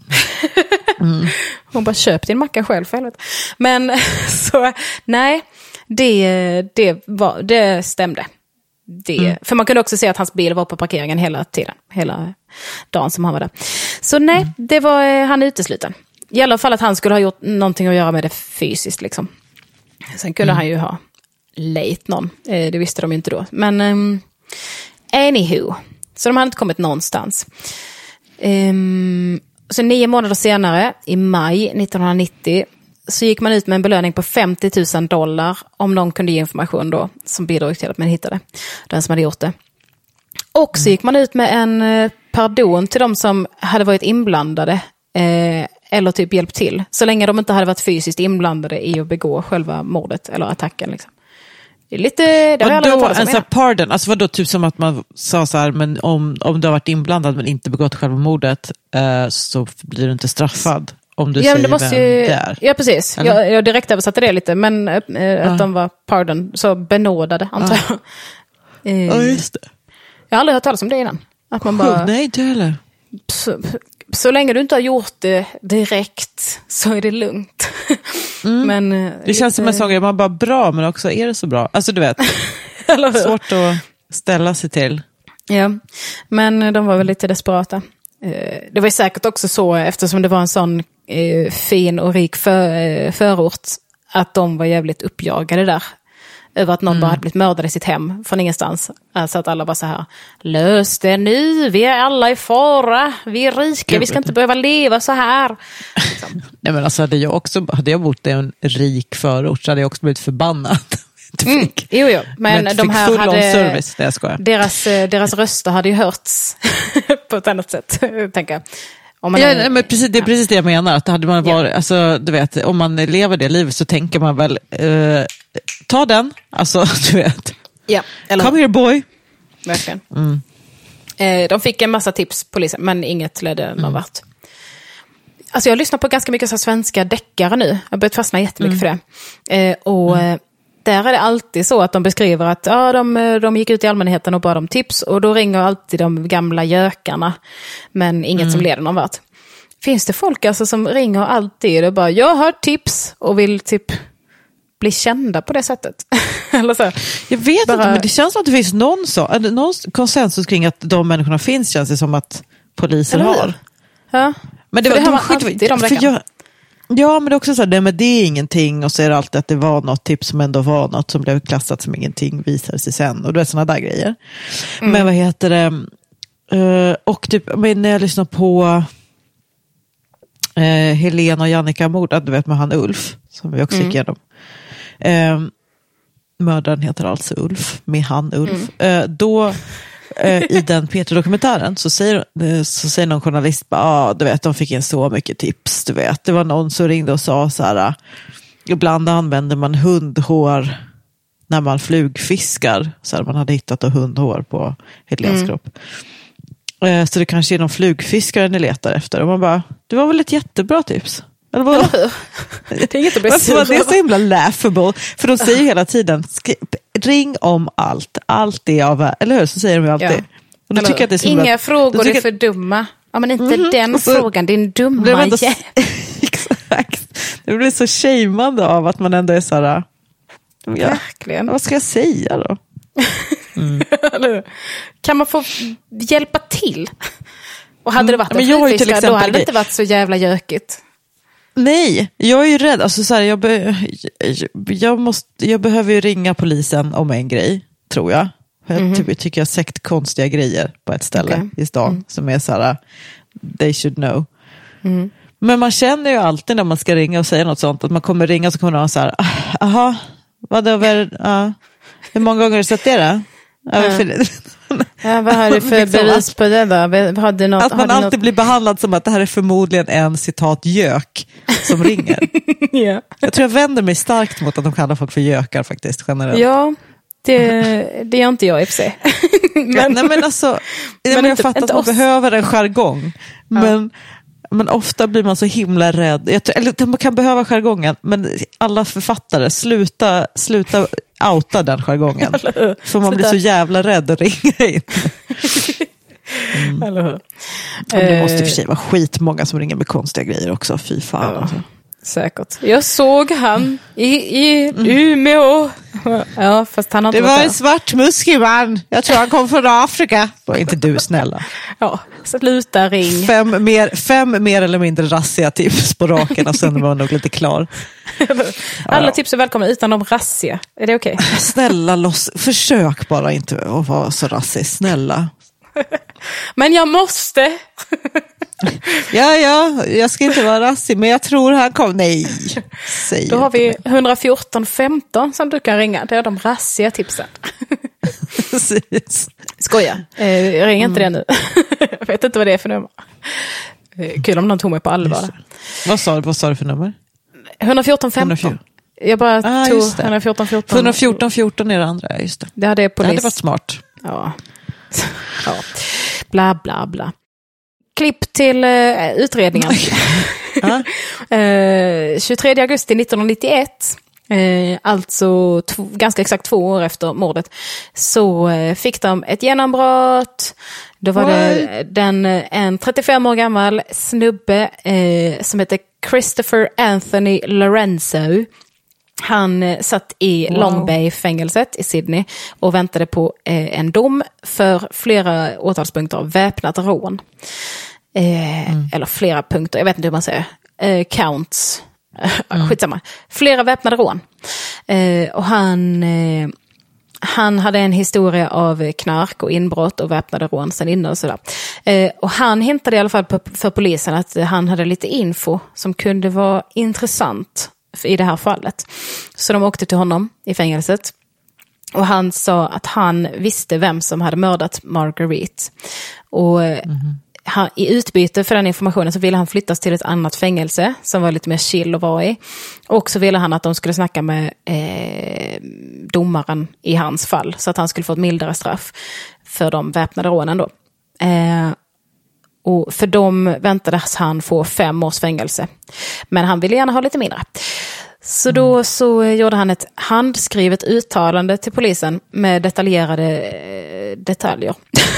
Mm. Hon bara, köp din macka själv för helvete. Men så, nej, det, det, var, det stämde. Det, mm. För man kunde också se att hans bil var på parkeringen hela tiden. Hela dagen som han var där. Så nej, mm. det var han utesluten. I alla fall att han skulle ha gjort någonting att göra med det fysiskt liksom. Sen kunde mm. han ju ha lejt någon. Eh, det visste de inte då. Men um, anywho. Så de hade inte kommit någonstans. Um, så nio månader senare, i maj nittonhundranittio, så gick man ut med en belöning på femtio tusen dollar om någon kunde ge information då, som bidrog till att man hittade den som hade gjort det. Och så gick man ut med en pardon till de som hade varit inblandade eh, eller typ hjälpt till. Så länge de inte hade varit fysiskt inblandade i att begå själva mordet eller attacken liksom. Det är lite... Det har vadå, jag en sån pardon? Alltså vadå, typ som att man sa så här, men om, om du har varit inblandad men inte begått själva mordet eh, så blir du inte straffad om du ja, säger vem ju, det är. Ja, precis. Jag, jag direkt översatte det lite, men eh, att ah. de var pardon, så benådade, antar jag. Ja, eh, ah, just det. Jag har aldrig hört talas om det innan. Att man bara... Nej, inte heller. Så, så länge du inte har gjort det direkt så är det lugnt. Mm. Men, det känns som en sån grej, man bara bra, men också är det så bra? Alltså du vet, svårt att ställa sig till. Ja, men de var väl lite desperata. Det var säkert också så, eftersom det var en sån eh, fin och rik för, eh, förort, att de var jävligt uppjagade där. Över att någon mm. bara hade blivit mördad i sitt hem från ingenstans. Alltså att alla var så här, lös det nu, vi är alla i fara, vi är rika, vi ska inte behöva leva så här. Liksom. Nej men alltså hade jag också, hade jag bott i en rik förort så hade jag också blivit förbannad. Mm. Jo, jo. Men, men de här hade, service, det jag deras, deras röster hade ju hörts på ett annat sätt, tänker jag. Om man ja, är, men precis, det är precis det jag menar. Att hade man varit, ja. alltså, du vet, om man lever det livet så tänker man väl, eh, ta den, alltså du vet. Ja, eller come here boy. Verkligen. Mm. Eh, de fick en massa tips, polisen, men inget ledde någon mm. vart. Alltså jag lyssnar på ganska mycket så svenska deckare nu. Jag har börjat fastna jättemycket mm. för det. Eh, och mm. där är det alltid så att de beskriver att ja, de, de gick ut i allmänheten och bad om tips. Och då ringer alltid de gamla gökarna. Men inget mm. som leder någon vart. Finns det folk alltså som ringer alltid och bara, jag har tips. Och vill typ bli kända på det sättet. Eller så. Jag vet bara... inte, men det känns som att det finns någon, så, någon konsensus kring att de människorna finns, känns det som att polisen har. Ja, men det, var, det de har man alltid de räcker. Ja, men det är också så här, men det är ingenting och så är det alltid att det var något tips som ändå var något som blev klassat som ingenting, visade sig sen och det är sådana där grejer. Mm. Men vad heter det? Uh, och typ, men när jag lyssnar på uh, Helena och Jannica Mord, du vet med han Ulf, som vi också mm. gick igenom. Uh, mördaren heter alltså Ulf, med han Ulf. Mm. Uh, då i den P tre-dokumentären så säger, så säger någon journalist bara, ah, du vet, de fick in så mycket tips, du vet. Det var någon som ringde och sa så här, ibland använder man hundhår när man flugfiskar, så här, man hade hittat hundhår på Helens mm. kropp. Så det kanske är någon flugfiskare ni letar efter. Och man bara, det var väl ett jättebra tips. Eller vad? Det är inget att bli sur. Det är så himla laughable. För de säger hela tiden, skri- ring om allt. Allt är av, eller hur? Så säger de ju alltid. Ja. Och tycker att det är så inga himla, frågor är för dumma. Ja, men inte mm-hmm. den så, frågan, din dumma ändå, exakt. Det blir så shameande av att man ändå är så här, ja, verkligen. Vad ska jag säga då? Mm. Kan man få hjälpa till? Och hade det varit en mm, flygfiskare, då hade det inte varit så jävla jökigt. Nej, jag är ju rädd. Alltså, så här, jag, be, jag, måste, jag behöver ju ringa polisen om en grej, tror jag. Jag mm-hmm. typ, tycker jag har sett konstiga grejer på ett ställe okay. i stan mm. som är så här, they should know. Mm. Men man känner ju alltid när man ska ringa och säga något sånt, att man kommer ringa så kommer någon så här, aha, vad då, uh, hur många gånger har du sett det då? Ja. Ja, vad har du för liksom bevis att, på det då? Hade något, att man alltid något... blir behandlad som att det här är förmodligen en citat gök som ringer. Ja. Jag tror jag vänder mig starkt mot att de kallar folk för gökar faktiskt, generellt. Ja, det, det gör inte jag i och för sig. men, nej, men alltså, men jag inte, fattar inte att man oss. behöver en jargong. Ja. Men, men ofta blir man så himla rädd. Jag tror, eller man kan behöva jargongen, men alla författare, sluta, sluta outa den jargongen. För man blir så jävla rädd att ringa in. Mm. Eller hur? Ja, det måste i och för sig vara skitmånga som ringer med konstiga grejer också. Fy fan. Ja. Alltså. Säkert. Jag såg han i, i Umeå. Ja, fast han har inte det var där. en svart muskig man. Jag tror han kom från Afrika. Var inte du snälla? Ja, sluta ring. Fem mer, fem mer eller mindre rassiga tips på raken och sen var jag nog lite klar. Alla tips är välkomna utan de rassiga. Är det okej? Okay? Snälla, loss, försök bara inte att vara så rassig. Snälla. Men jag måste. Ja, ja, jag ska inte vara rassig, men jag tror han kom. Nej, säg Då har vi mig. ett fjorton femton som du kan ringa. Det är de rassiga tipsen. Precis. Skoja, eh, ring inte mm. det nu. Jag vet inte vad det är för nummer. Eh, kul om någon tog mig på allvar. Vad sa, vad sa du för nummer? ett fjorton femton. Jag bara ah, tog ett fjorton fjorton. ett fjorton fjorton är det andra, just det. Det hade polis. Det hade varit smart. Ja. Ja. Bla bla bla. Klipp till uh, utredningen. uh, tjugotredje augusti nittonhundranittioett, uh, alltså t- ganska exakt två år efter mordet, så uh, fick de ett genombrott. Då var det den, en trettiofem år gammal snubbe uh, som heter Christopher Anthony Lorenzo. Han eh, satt i wow. Long Bay-fängelset i Sydney och väntade på eh, en dom för flera åtalspunkter av väpnat rån. Eh, mm. Eller flera punkter, jag vet inte hur man säger. Eh, counts. Mm. Skitsamma. Flera väpnade rån. Eh, och han, eh, han hade en historia av knark och inbrott och väpnade rån sen innan och sådär. Eh, och han hintade i alla fall på, för polisen att han hade lite info som kunde vara intressant i det här fallet. Så de åkte till honom i fängelset. Och han sa att han visste vem som hade mördat Marguerite. Och mm-hmm. han, i utbyte för den informationen så ville han flyttas till ett annat fängelse som var lite mer chill att vara i. Och så ville han att de skulle snacka med eh, domaren i hans fall. Så att han skulle få ett mildare straff för de väpnade rånen då. Eh, Och för dem väntades han få fem års fängelse. Men han ville gärna ha lite mindre. Så då mm. så gjorde han ett handskrivet uttalande till polisen med detaljerade eh, detaljer.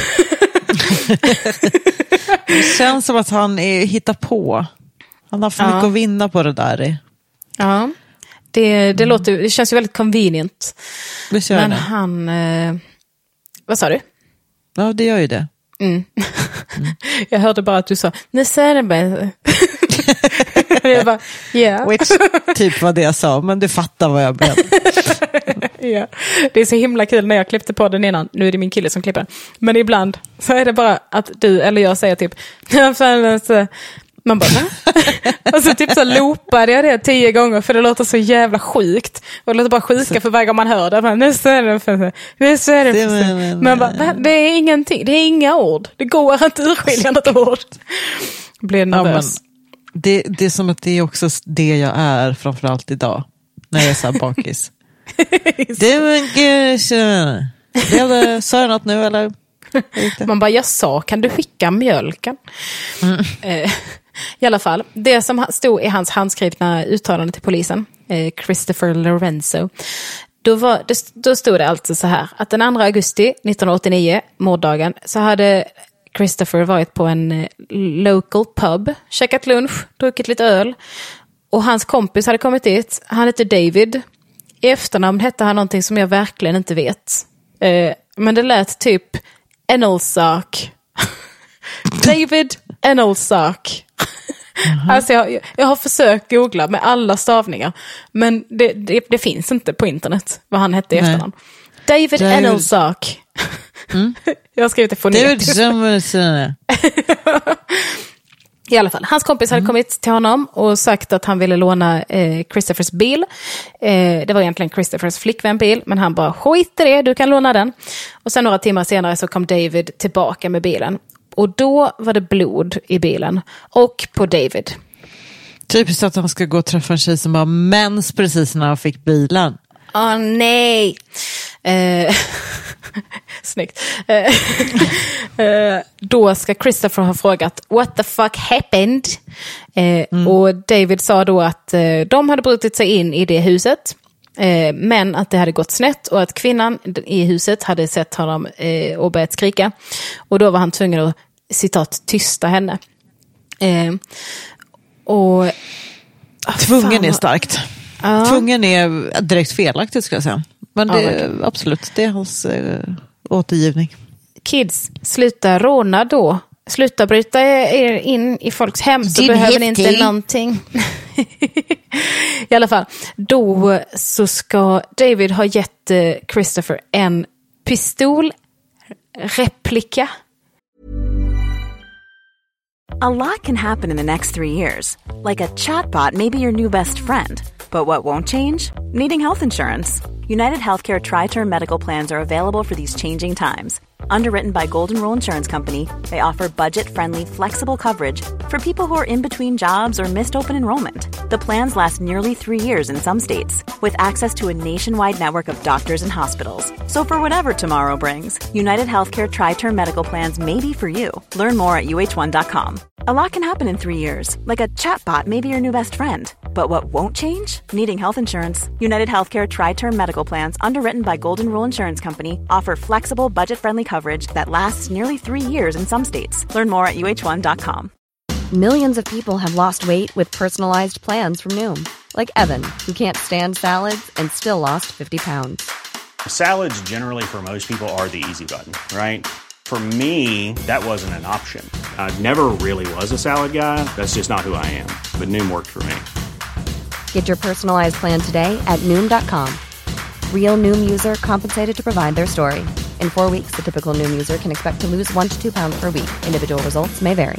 Det känns som att han är hittar på. Han har för ja. mycket att vinna på det där. Ja, det, det, mm. låter, det känns ju väldigt convenient. Det gör Men det. han... Eh, vad sa du? Ja, det gör ju det. Mm. Mm. Jag hörde bara att du sa nu ser det bara. Jag bara, yeah. Which typ vad det jag sa, men du fattar vad jag menar. Ja. Det är så himla kul när jag klippte på den innan. Nu är det min kille som klipper. Men ibland så är det bara att du eller jag säger typ man bara, och så typ så loopade jag det tio gånger för det låter så jävla sjukt. Och det låter bara sjuka för varje gång man hör det. Men nu så är det för nu så är det för men bara, det är ingenting. Det är inga ord. Det går inte urskilja något ord. Blir nervös. Ja, det, det är som att det är också det jag är framförallt idag. När jag är så här bakis. Det är gud. Sa jag något nu eller? Man bara, jag sa, kan du skicka mjölken? Mm. Eh, I alla fall, det som stod i hans handskrivna uttalande till polisen, eh, Christopher Lorenzo, då, var, det, då stod det alltså så här, att den andra augusti nittonhundraåttionio, morddagen, så hade Christopher varit på en eh, local pub, käkat lunch, druckit lite öl, och hans kompis hade kommit dit. Han hette David. I efternamn hette han någonting som jag verkligen inte vet. Eh, men det lät typ Enelsak. David Enelsak. Mm-hmm. Alltså jag, jag har försökt googla med alla stavningar. Men det, det, det finns inte på internet vad han hette i Nej. efternamn. David, David. Enelsak. Mm. Jag har skrivit det fonetiskt. I alla fall, hans kompis hade mm. kommit till honom och sagt att han ville låna eh, Christophers bil. Eh, det var egentligen Christophers flickvänbil, men han bara, skit i det, du kan låna den. Och sen några timmar senare så kom David tillbaka med bilen. Och då var det blod i bilen. Och på David. Typiskt att han ska gå och träffa en tjej som har mens precis när han fick bilen. Åh oh, nej! Eh, snyggt. Eh, eh, då ska Christopher ha frågat what the fuck happened? Eh, mm. Och David sa då att eh, de hade brutit sig in i det huset. Eh, men att det hade gått snett och att kvinnan i huset hade sett honom eh, och börjat skrika. Och då var han tvungen att citat, tysta henne. Eh, och... Tvungen är starkt. Ja. Tvungen är direkt felaktigt, ska jag säga. Men det, ja, absolut, det är hans äh, återgivning. Kids, sluta råna då. Sluta bryta er in i folks hem, så Din behöver ni inte någonting. I alla fall, då så ska David ha gett Christopher en pistolreplika. A lot can happen in the next three years. Like a chatbot may be your new best friend. But what won't change? Needing health insurance. United Healthcare Tri-Term Medical Plans are available for these changing times. Underwritten by Golden Rule Insurance Company, they offer budget-friendly, flexible coverage for people who are in between jobs or missed open enrollment. The plans last nearly three years in some states, with access to a nationwide network of doctors and hospitals. So for whatever tomorrow brings, United Healthcare Tri-Term Medical Plans may be for you. Learn more at U H one dot com. A lot can happen in three years, like a chatbot may be your new best friend. But what won't change? Needing health insurance. United Healthcare Tri-Term Medical Plans, underwritten by Golden Rule Insurance Company, offer flexible, budget-friendly coverage that lasts nearly three years in some states. Learn more at U H one dot com. Millions of people have lost weight with personalized plans from Noom. Like Evan, who can't stand salads and still lost fifty pounds. Salads generally for most people are the easy button, right? For me, that wasn't an option. I never really was a salad guy. That's just not who I am. But Noom worked for me. Get your personalized plan today at Noom dot com. Real Noom user compensated to provide their story. In four weeks, the typical Noom user can expect to lose one to two pounds per week. Individual results may vary.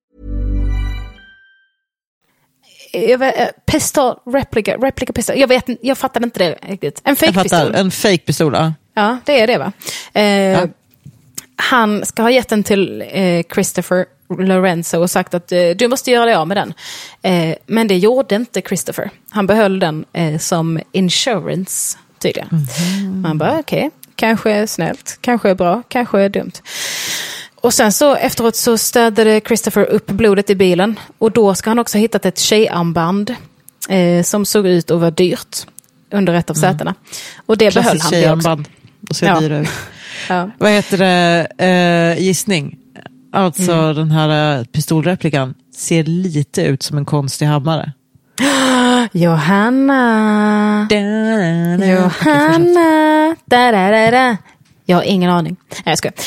Pistol, replika, replika pistol. Jag vet, jag fattar inte det riktigt. En fake pistol. En fake pistol, ja. Ja, det är det, va? Eh, ja. Han ska ha gett den till eh, Christopher Lorenzo och sagt att eh, du måste göra det av med den. Eh, men det gjorde inte Christopher. Han behöll den eh, som insurance, tydligen. Mm-hmm. Man bara, okej, okay, kanske snällt, kanske bra, kanske dumt. Och sen så efteråt så städade Christopher upp blodet i bilen. Och då ska han också ha hittat ett tjejarmband eh, som såg ut att vara dyrt under ett av sätena. Och det behöll han det också. Och så ja. Dyra ut. Ja. Vad heter det? Eh, gissning. Alltså mm. den här pistolreplikan ser lite ut som en konstig hammare. Johanna. Da, da, da. Johanna. Da, da, da, da. Jag har ingen aning. Nej, jag skojar.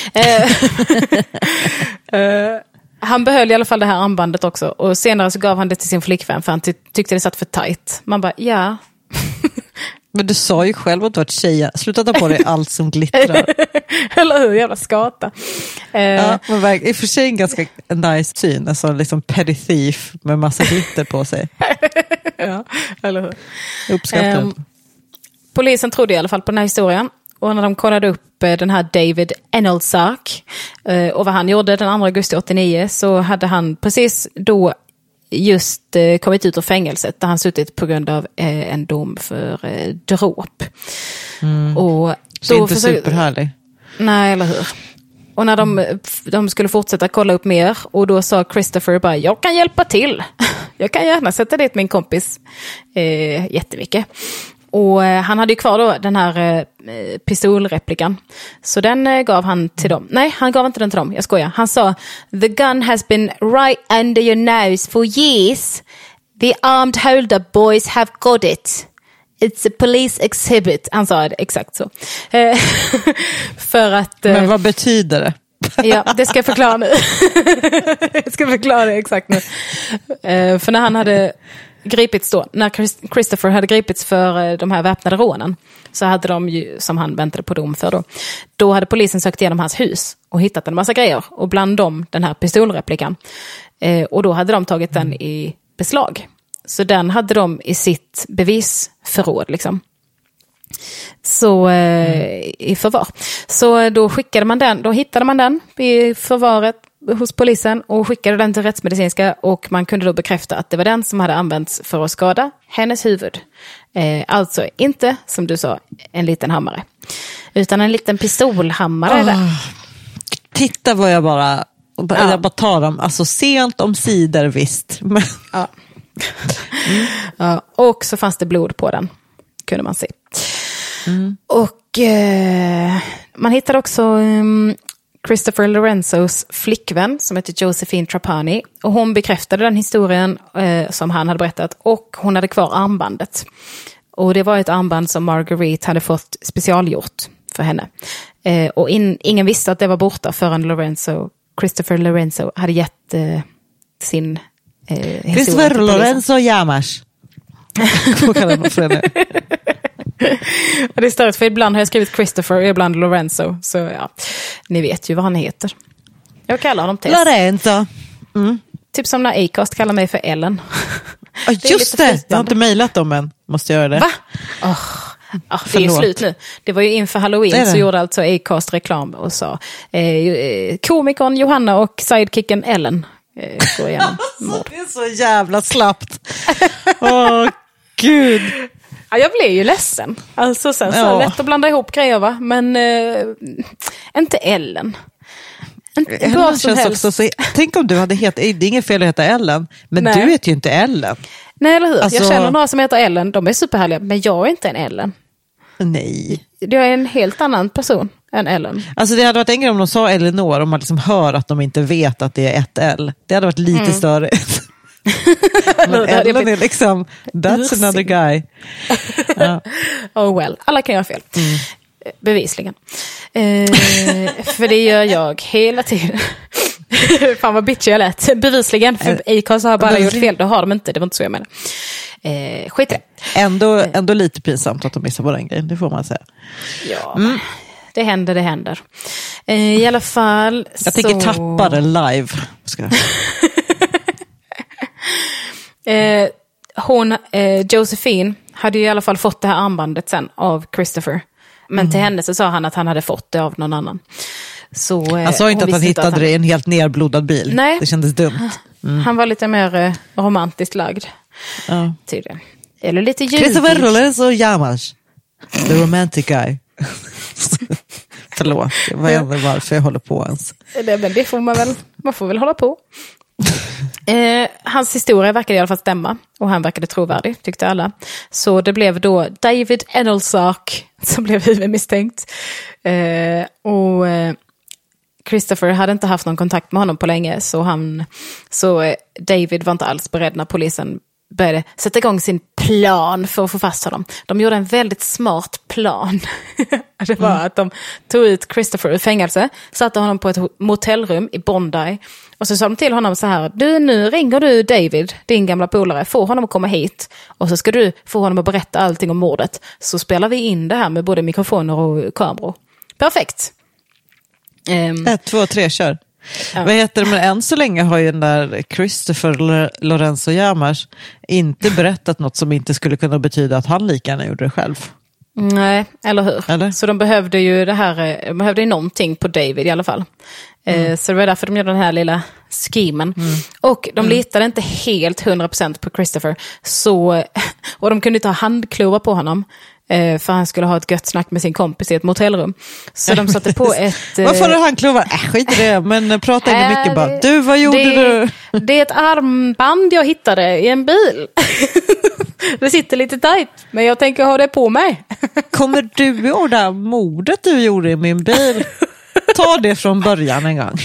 uh, han behöll i alla fall det här armbandet också. Och senare så gav han det till sin flickvän för han ty- tyckte det satt för tajt. Man bara, ja. Men du sa ju själv att du var ett tjeja. Sluta ta på dig allt som glittrar. Eller hur, jävla skata. Uh, ja, men i och för sig en ganska nice syn. Alltså liksom petty thief med massa glitter på sig. Ja, eller hur. Uppskattat. Um, polisen trodde i alla fall på den här historien. Och när de kollade upp den här David Enelzak och vad han gjorde den andra augusti åttionio så hade han precis då just kommit ut ur fängelset där han suttit på grund av en dom för dråp. Mm. Och så inte försöker... superhärlig. Nej, eller hur? Och när de, de skulle fortsätta kolla upp mer och då sa Christopher bara, jag kan hjälpa till. Jag kan gärna sätta dit min kompis eh, jättemycket. Och eh, han hade ju kvar då den här eh, pistolreplikan. Så den eh, gav han till dem. Nej, han gav inte den till dem. Jag skojar. Han sa, the gun has been right under your nose for years. The armed holder boys have got it. It's a police exhibit. Han sa det exakt så. Eh, för att... Eh, Men vad betyder det? Ja, det ska jag förklara nu. Jag ska förklara det exakt nu. Eh, för när han hade... gripits då, när Christopher hade gripits för de här väpnade rånen så hade de ju, som han väntade på dom för då, då hade polisen sökt igenom hans hus och hittat en massa grejer och bland dem den här pistolreplikan eh, och då hade de tagit den i beslag så den hade de i sitt bevisförråd liksom så eh, i förvar så då skickade man den, då hittade man den i förvaret hos polisen och skickade den till rättsmedicinska och man kunde då bekräfta att det var den som hade använts för att skada hennes huvud. Eh, alltså inte, som du sa, en liten hammare utan en liten pistolhammare. Oh, där. Titta vad jag bara ja. jag bara tar dem, alltså sent om sidor visst. Men... Ja. Mm. Ja. Och så fanns det blod på den, kunde man se. Mm. Och eh, man hittade också um, Christopher Lorenzos flickvän som heter Josephine Trapani. Och hon bekräftade den historien eh, som han hade berättat. Och hon hade kvar armbandet. Och det var ett armband som Marguerite hade fått specialgjort för henne. Eh, och in, ingen visste att det var borta förrän Lorenzo, Christopher Lorenzo hade gett eh, sin eh, historia. Christopher Lorenzo Llamas. Vad kallar man för det? Det är störigt för ibland har jag skrivit Christopher och ibland Lorenzo. Så ja, ni vet ju vad han heter. Jag kallar honom Tess. Lorenzo. Mm. Typ som när Acast kallar mig för Ellen. Oh, just det, det. Jag har inte mejlat dem än. Måste göra det. Va? Oh. Ah, det är ju slut nu. Det var ju inför Halloween det det. Så gjorde alltså Acast reklam och sa eh, komikern Johanna och sidekicken Ellen eh, går igenom mord. Det är så jävla slappt. Åh, oh, gud. Ja, jag blev ju ledsen. Alltså sen så ja. Lätt att blanda ihop grejer va. Men eh, inte Ellen. Inte Ellen känns också så, tänk om du hade hetat, det är inget fel att heta Ellen, men Nej. Du heter ju inte Ellen. Nej, eller hur? Alltså, jag känner några som heter Ellen, de är superhärliga, men jag är inte en Ellen. Nej. Jag är en helt annan person än Ellen. Alltså det hade varit en grej om de sa Eleanor, om man liksom hör att de inte vet att det är ett L. Det hade varit lite mm. större. Men Ellen är liksom, that's another guy. Ja. Oh well, alla kan göra fel. Mm. Bevisligen. Eh, för det gör jag hela tiden. Fan vad bitch jag lät. Bevisligen, för Acast har bara gjort fel. Det har de inte, det var inte så jag menar. Eh, skit i det. Ändå, ändå lite pinsamt att de missar på den grejen, det får man säga. Ja, mm. det händer, det händer. Eh, I alla fall jag så... tänker tappa det live. Ska jag eh, hon, eh, Josephine, hade ju i alla fall fått det här armbandet sen av Christopher. Men mm. till henne så sa han att han hade fått det av någon annan. Så, han sa inte att han hittade att han... det i en helt nerblodad bil. Nej. Det kändes dumt. Mm. Han var lite mer eh, romantiskt lagd. Ja. Tydligen. Eller lite ljuvlig. Christopher Lorenzo Llamas. The romantic guy. Förlåt, jag vet inte varför jag håller på ens. Det, men det får man väl, man får väl hålla på. Eh, hans historia verkade i alla fall stämma. Och han verkade trovärdig, tyckte alla. Så det blev då David Edelsack som blev huvudmisstänkt. Eh, och eh, Christopher hade inte haft någon kontakt med honom på länge. Så, han, så eh, David var inte alls beredd när polisen började sätta igång sin plan för att få fast honom. De gjorde en väldigt smart plan. Det var mm. att de tog ut Christopher ur fängelse, satte honom på ett motellrum i Bondi och så sa de till honom så här: du, nu ringer du David, din gamla polare, få honom att komma hit och så ska du få honom att berätta allting om mordet, så spelar vi in det här med både mikrofoner och kameror. Perfekt. Um, Ett, två, tre, kör. Ja. Vad heter det, men än så länge har ju den där Christopher Lorenzo Llamas inte berättat något som inte skulle kunna betyda att han lika gärna gjorde det själv. Nej, eller hur? Eller? Så de behövde ju det här, de behövde ju någonting på David i alla fall. Mm. Så det var därför de gjorde den här lilla schemen. Mm. Och de mm. litade inte helt hundra procent på Christopher. Så, och de kunde inte ha handklovar på honom. För han skulle ha ett gött snack med sin kompis i ett motellrum. Så de satte på ett... Varför har han klovar? Äh, skit i det, men prata inte äh, mycket bara. Du, vad gjorde det, du? Det är ett armband jag hittade i en bil. Det sitter lite tajt, men jag tänker ha det på mig. Kommer du ihåg det mordet du gjorde i min bil? Ta det från början en gång.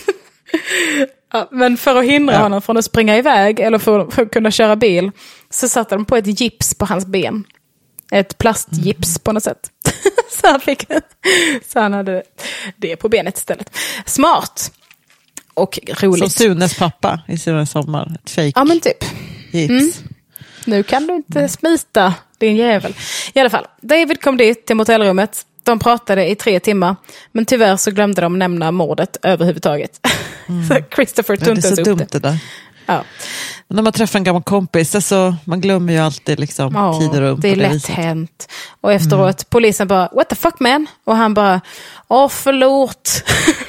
Ja, men för att hindra ja. honom från att springa iväg eller för, för att kunna köra bil så satte de på ett gips på hans ben. Ett plastgips mm. på något sätt. så, han fick, så han hade det på benet istället. Smart. Och roligt. Som Sunes pappa i sina sommar. Ett fake ja, men typ. gips. Mm. Nu kan du inte smita, din jävel. I alla fall, David kom dit till motellrummet. De pratade i tre timmar. Men tyvärr så glömde de nämna mordet överhuvudtaget. Mm. Så Christopher tuntade upp det. Det är så dumt det där. Ja. När man träffar en gammal kompis, alltså, man glömmer ju alltid liksom, ja, tid och rum. Det är lätt viset. Hänt. Och efteråt, mm. polisen bara, what the fuck man? Och han bara, åh förlåt.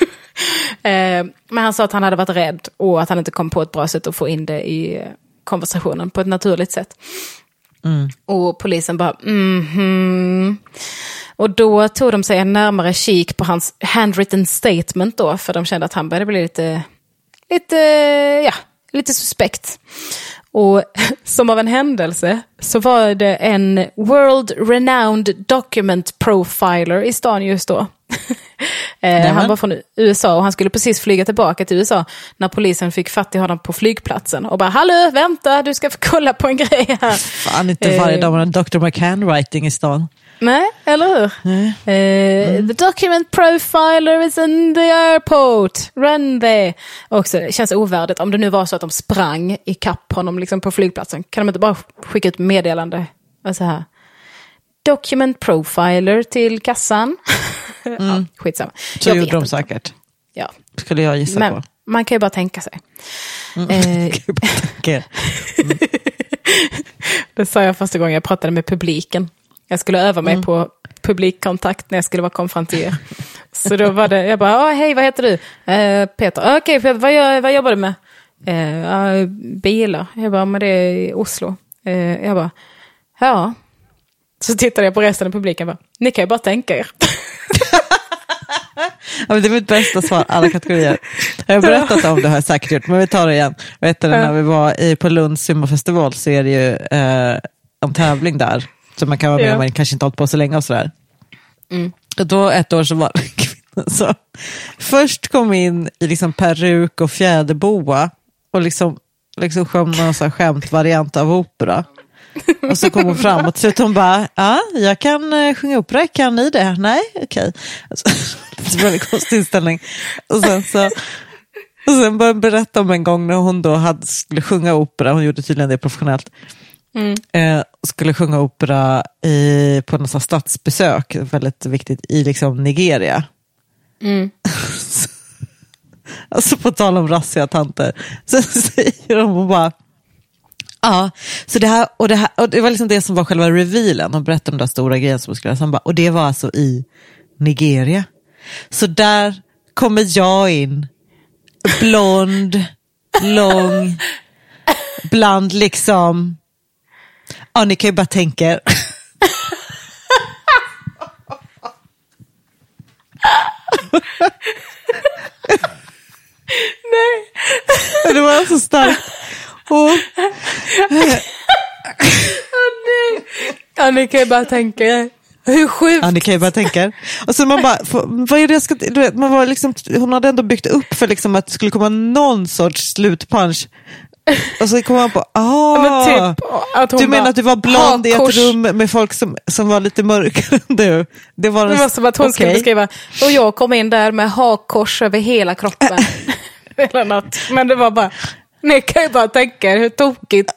eh, men han sa att han hade varit rädd och att han inte kom på ett bra sätt att få in det i konversationen på ett naturligt sätt. Mm. Och polisen bara, mhm. Och då tog de sig en närmare kik på hans handwritten statement då, för de kände att han började bli lite, lite, ja, lite suspekt. Och som av en händelse så var det en world renowned document profiler i stan just då eh, han var från U S A och han skulle precis flyga tillbaka till U S A när polisen fick fatt i honom på flygplatsen. Och bara, hallå, vänta, du ska få kolla på en grej här. Fan, inte varje eh, dag var en doktor McCann-writing i stan. Nej, eller hur? Mm. Eh, mm. The document profiler is in the airport. Run there. Också, det känns ovärdigt. Om det nu var så att de sprang i kapp honom liksom på flygplatsen. Kan de inte bara skicka ut meddelande? Alltså här. Document profiler till kassan. Mm. Ja, skitsamma. Så jag gjorde de säkert. Ja. Skulle jag gissa Men på. Man kan ju bara tänka sig. Mm. Eh, kan ju bara tänka. Mm. Det sa jag första gången jag pratade med publiken. Jag skulle öva mig mm. på publikkontakt när jag skulle vara konfronterad. Så då var det, jag bara, hej, vad heter du? Eh, Peter. Okej, okay, Peter, vad, gör, vad jobbar du med? Eh, bilar. Jag bara, men det är i Oslo. Eh, jag bara, ja. Så tittade jag på resten av publiken och bara, ni kan ju bara tänka er. Ja, men det är mitt bästa svar, alla kategorier. Jag har berättat om det här säkert gjort, men vi tar det igen. Vet du, när vi var i, på Lunds Simmerfestival så är det ju eh, en tävling där. Så man kan vara med, ja. Man kanske inte hållit på så länge och sådär. Mm. Och då ett år så var det en kvinna som först kom in i liksom peruk och fjäderboa och liksom, liksom sjöng någon sån här skämtvariant av opera. Och så kom hon fram och till slut hon bara, ja, jag kan uh, sjunga opera, kan ni det? Nej, okej. Okay. Alltså, det var en väldigt konstig inställning. Och sen så och sen började berätta om en gång när hon då hade, skulle sjunga opera, hon gjorde tydligen det professionellt. Mm. Eh, skulle sjunga opera i, på något statsbesök, väldigt viktigt, i liksom Nigeria. Mm. Alltså på tal om rassiga tanter så säger de bara, ja, så det här och det här och det var liksom det som var själva revealen. De berättade om den stora grejen som skulle göra, och det var alltså i Nigeria. Så där kommer jag in, blond, lång, bland liksom, ja, ni kan ju bara tänka er. Nej. Det var så starkt. Och... ja, ni kan ju bara tänka er. Hur sjukt. Ja, ni kan ju bara tänka er. Och så man bara, vad är det jag ska, du vet, man var liksom, hon hade ändå byggt upp för liksom att det skulle komma någon sorts slutpunch. Och så kom man på, ah, men typ, att hon du menar bara, att du var blond i ett rum med folk som, som var lite mörkare än du. Det var, en, det var som att hon okay. skulle beskriva, och jag kom in där med hakkors över hela kroppen. Eller något. Men det var bara, ni kan ju bara tänka er hur tokigt.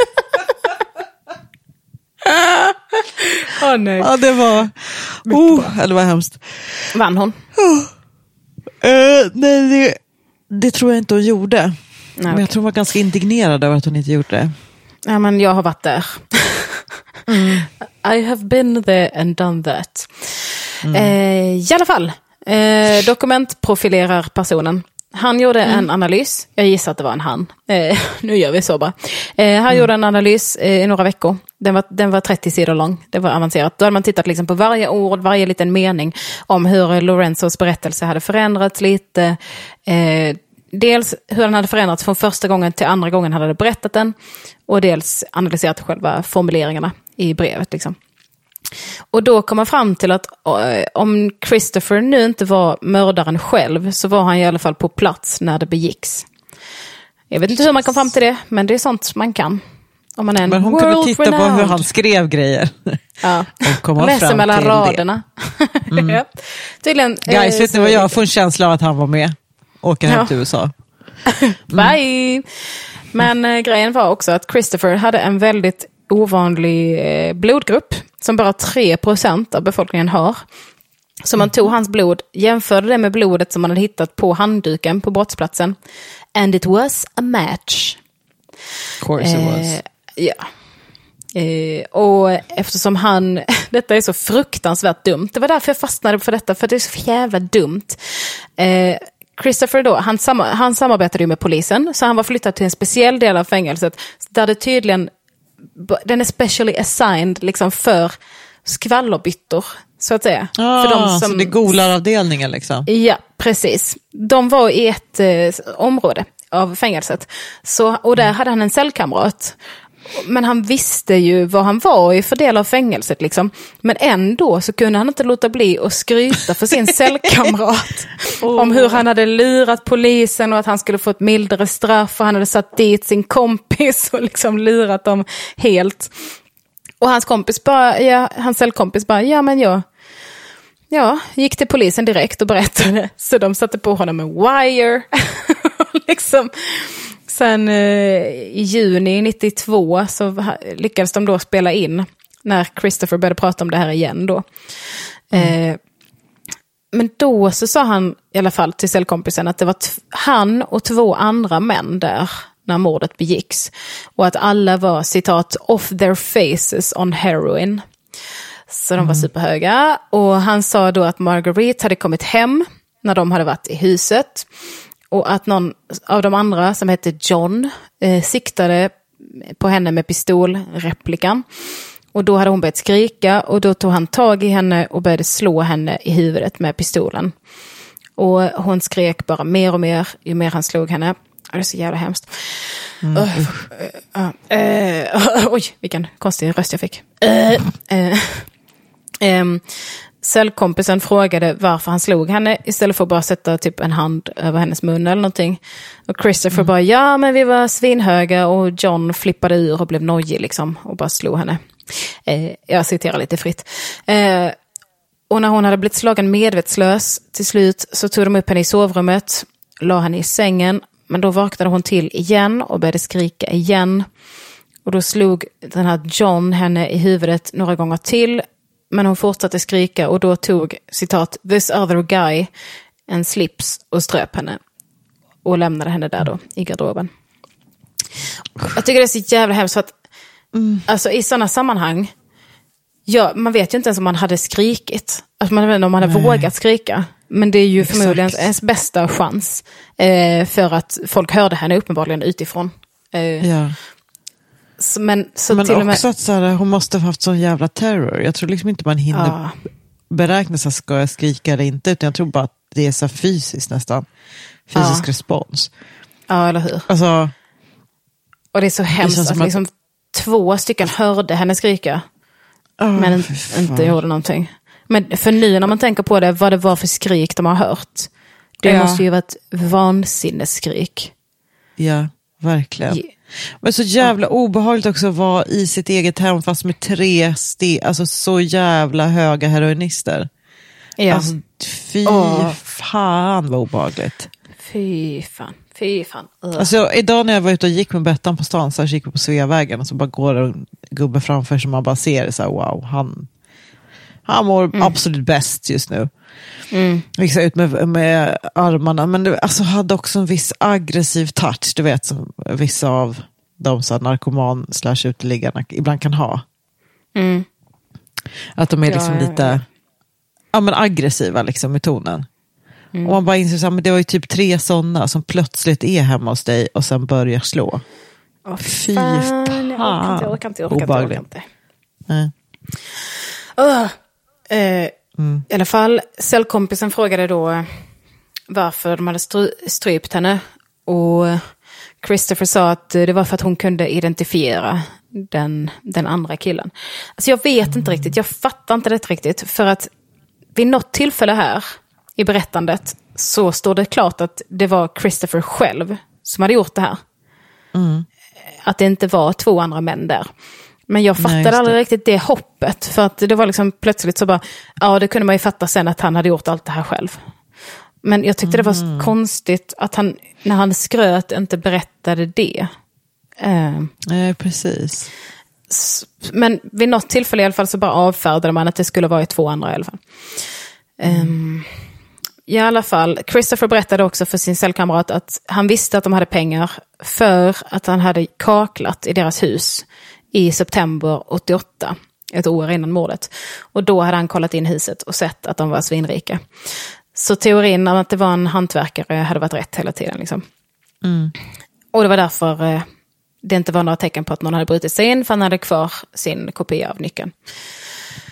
Åh oh, nej. Ja, det var, oh, det var hemskt. Vann hon? Oh. Uh, nej, det, det tror jag inte hon gjorde. Nej, men jag okay. tror hon var ganska indignerad över att hon inte gjort det. Ja, men jag har varit där. Mm. I have been there and done that. Mm. Eh, I alla fall, eh, dokumentprofilerar personen. Han gjorde mm. en analys. Jag gissar att det var en han. Eh, nu gör vi så bara. Eh, han mm. gjorde en analys eh, i några veckor. Den var, den var trettio sidor lång. Det var avancerat. Då hade man tittat liksom på varje ord, varje liten mening om hur Lorenzos berättelse hade förändrats lite. Eh, dels hur den hade förändrats från första gången till andra gången han hade berättat den. Och dels analyserat själva formuleringarna i brevet liksom. Och då kom man fram till att om Christopher nu inte var mördaren själv så var han i alla fall på plats när det begicks. Jag vet inte hur man kom fram till det, men det är sånt man kan. Om man är en men hon kunde titta renowned. På hur han skrev grejer. Ja, och komma läser fram mellan till raderna. Mm. Ja. Tydligen, guys, vet ni vad jag får en känsla av att han var med? Åker hem ja. till U S A. Mm. Bye! Men äh, grejen var också att Christopher hade en väldigt ovanlig eh, blodgrupp som bara tre procent av befolkningen har. Så man tog hans blod, jämförde det med blodet som man hade hittat på handduken på brottsplatsen. And it was a match. Of course it was. Eh, ja. Eh, och eftersom han, detta är så fruktansvärt dumt. Det var därför jag fastnade för detta, för det är så jävla dumt. Eh, Christopher då, han, sam- han samarbetade ju med polisen, så han var flyttad till en speciell del av fängelset där det tydligen, den är specially assigned liksom för skvallerbyttor, så att säga. Ah, för de som, så det är golaravdelningen liksom? Ja, precis. De var i ett eh, område av fängelset. Så, och där hade han en cellkamrat. Men han visste ju vad han var i för del av fängelset liksom. Men ändå så kunde han inte låta bli att skryta för sin cellkamrat oh. om hur han hade lurat polisen och att han skulle få ett mildare straff, och han hade satt dit sin kompis och liksom lurat dem helt. Och hans kompis bara, ja, hans cellkompis bara, ja men jag ja, gick till polisen direkt och berättade. Så de satte på honom en wire. liksom. Sen eh, i juni nittiotvå så lyckades de då spela in när Christopher började prata om det här igen då. Mm. Eh, men då så sa han i alla fall till cellkompisen att det var t- han och två andra män där när mordet begicks. Och att alla var, citat, off their faces on heroin. Så de var superhöga. Och han sa då att Marguerite hade kommit hem när de hade varit i huset. Och att någon av de andra som hette John eh, siktade på henne med pistolreplikan. Och då hade hon börjat skrika och då tog han tag i henne och började slå henne i huvudet med pistolen. Och hon skrek bara mer och mer ju mer han slog henne. Det är så jävla hemskt. Mm. Uh, uh, uh, uh, oj, vilken konstig röst jag fick. Uh, uh, um, Cellkompisen frågade varför han slog henne istället för att bara sätta typ en hand över hennes mun eller någonting. Och Christopher mm. bara, ja men vi var svinhöga, och John flippade ur och blev nojig liksom och bara slog henne. Eh, jag citerar lite fritt. Eh, och när hon hade blivit slagen medvetslös till slut så tog de upp henne i sovrummet, la henne i sängen, men då vaknade hon till igen och började skrika igen. Och då slog den här John henne i huvudet några gånger till. Men hon fortsatte skrika och då tog, citat, this other guy en slips och ströp henne. Och lämnade henne där då, i garderoben. Jag tycker det är så jävla hemskt för att mm. alltså, i sådana sammanhang, ja, man vet ju inte ens om man hade skrikit. Alltså, man vet inte om man hade Nej. vågat skrika. Men det är ju Exakt. förmodligen ens bästa chans. Eh, för att folk hörde henne uppenbarligen utifrån. Eh, ja. Så, men så men till och med... också att så här, hon måste ha haft sån jävla terror. Jag tror liksom inte man hinner ja. beräkna så ska jag skrika eller inte, utan jag tror bara att det är så fysiskt nästan. Fysisk ja. respons. Ja, eller hur? Alltså, och det är så hemskt att, att liksom två stycken hörde henne skrika. Oh, men inte gjorde någonting. Men för nu när man tänker på det, vad det var för skrik de har hört. Det ja. måste ju vara ett vansinnesskrik. Ja, verkligen. Yeah. Men så jävla obehagligt också att vara i sitt eget hem fast med tre steg, alltså så jävla höga heroinister. Ja. Alltså fy oh. fan vad obehagligt. Fy fan, fy fan. Uh. Alltså idag när jag var ute och gick med Bettan på stan så gick vi på Sveavägen och så bara går det en gubbe framför som man bara ser så här, wow, han han mår mm. absolut bäst just nu. Mm. Liksom ut med, med armarna, men det, alltså hade också en viss aggressiv touch, du vet, som vissa av de så narkoman slash uteliggarna ibland kan ha. Mm. Att de är liksom ja, lite ja. ja, men aggressiva liksom i tonen. Mm. Och man bara inser så här, men det var ju typ tre sådana som plötsligt är hemma hos dig och sen börjar slå. Oh, Fy fan, fan. Jag orkar inte, jag orkar inte, jag orkar inte, jag orkar inte. Nej. Uh, uh. Mm. I alla fall, cellkompisen frågade då varför de hade stry- strypt henne. Och Christopher sa att det var för att hon kunde identifiera den, den andra killen. Alltså jag vet mm. inte riktigt, jag fattar inte det riktigt. För att vid något tillfälle här i berättandet så står det klart att det var Christopher själv som hade gjort det här. Mm. Att det inte var två andra män där. Men jag fattade Nej, aldrig riktigt det hoppet. För att det var liksom plötsligt så bara, ja det kunde man ju fatta sen att han hade gjort allt det här själv. Men jag tyckte mm. det var så konstigt att han, när han skröt, inte berättade det. Uh, Nej, precis. Men vid något tillfälle i alla fall så bara avfärdade man att det skulle vara två andra i alla fall. Mm. Um, I alla fall, Christopher berättade också för sin cellkamrat att han visste att de hade pengar för att han hade kaklat i deras hus i september åttioåtta, ett år innan mordet. Och då hade han kollat in huset och sett att de var svinrika. Så teorin om att det var en hantverkare hade varit rätt hela tiden. Liksom. Mm. Och det var därför eh, det inte var några tecken på att någon hade brutit sig in, för han hade kvar sin kopia av nyckeln.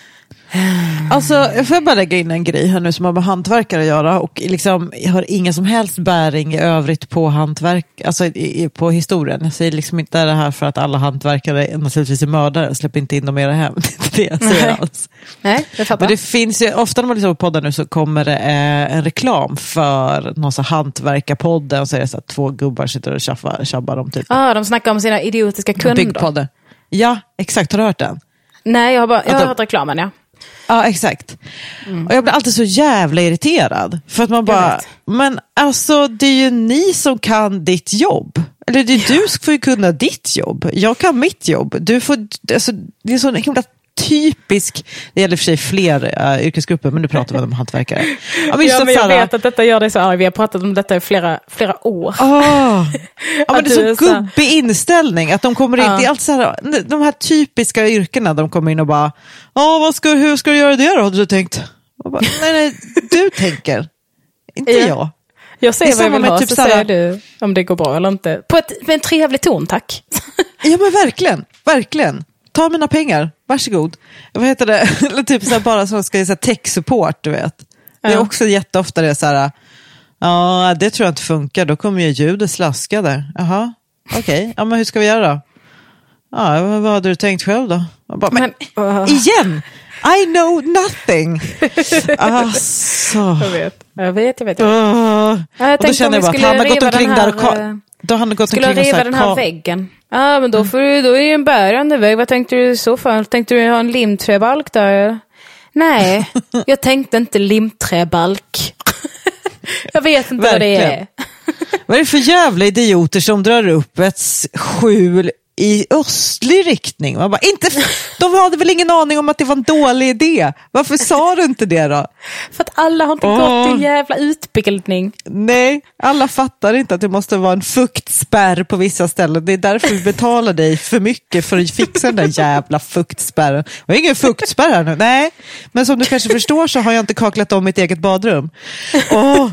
Alltså, får jag bara lägga in en grej här nu som har med hantverkare att göra och liksom, jag har ingen som helst bäring i övrigt på hantverk, alltså i, på historien. Jag säger liksom inte det här för att alla hantverkare naturligtvis är mördare, släpp inte in dem i det här. Det jag säger Nej. alls. Nej, jag fattar. Men det finns ju, ofta när man lyssnar på podden nu så kommer det eh, en reklam för någon sån hantverkarpodden och så är det så att två gubbar sitter och tjabbar, tjabbar om typ. Ja, ah, de snackar om sina idiotiska kunder. Byggpodden. Ja, exakt. Har du hört den? Nej, jag har, bara, jag har de... hört reklamen, ja. Ja, exakt. Mm. Och jag blir alltid så jävla irriterad. För att man bara, men alltså det är ju ni som kan ditt jobb. Eller det är du som får ju kunna ditt jobb. Jag kan mitt jobb. Du får, alltså, det är så himla typisk, det gäller för sig fler uh, yrkesgrupper, men nu pratar vi om hantverkare. Ja, men, ja, men jag vet att detta gör dig så arg. Vi har pratat om detta i flera, flera år. Oh. Ja, men det är så gubbig inställning att de kommer in, ja. Det är allt så här, de här typiska yrkena, de kommer in och bara, ja, vad ska, hur ska du göra det då, hade du tänkt? Bara, nej, nej, du tänker. Inte ja. jag. Jag säger vad jag vill ha, typ så såhär, säger du om det går bra eller inte. På ett, med en trevlig ton, tack. Ja, men verkligen, verkligen. Ta mina pengar, varsågod. Vad heter det? Eller typ så här, bara som ska säga tech-support, du vet. Det är ja. också jätteofta det så här, ja, det tror jag inte funkar. Då kommer ju ljudet slaska där. Jaha, okej. Okay. Ja, men hur ska vi göra då? Ja, vad hade du tänkt själv då? Bara, men, men uh. igen! I know nothing. Alltså. Jag vet, jag vet, jag vet. Uh. Jag och då känner jag bara att han har gått omkring där och ka- då han har gått skulle omkring riva och den här ka- väggen. Ja, men då, får du, då är det en bärande vägg. Vad tänkte du i så fall? Tänkte du ha en limträbalk där? Nej, jag tänkte inte limträbalk. Jag vet inte verkligen. Vad det är. Vad är det för jävla idioter som drar upp ett skjul i östlig riktning? Man bara, inte, de hade väl ingen aning om att det var en dålig idé. Varför sa du inte det då? För att alla har inte oh. gått till jävla utbildning. Nej, alla fattar inte att det måste vara en fuktspärr på vissa ställen. Det är därför vi betalar dig för mycket för att fixa den där jävla fuktspärren. Jag har ingen fuktspärr här nu. Nej, men som du kanske förstår så har jag inte kaklat om mitt eget badrum. Åh!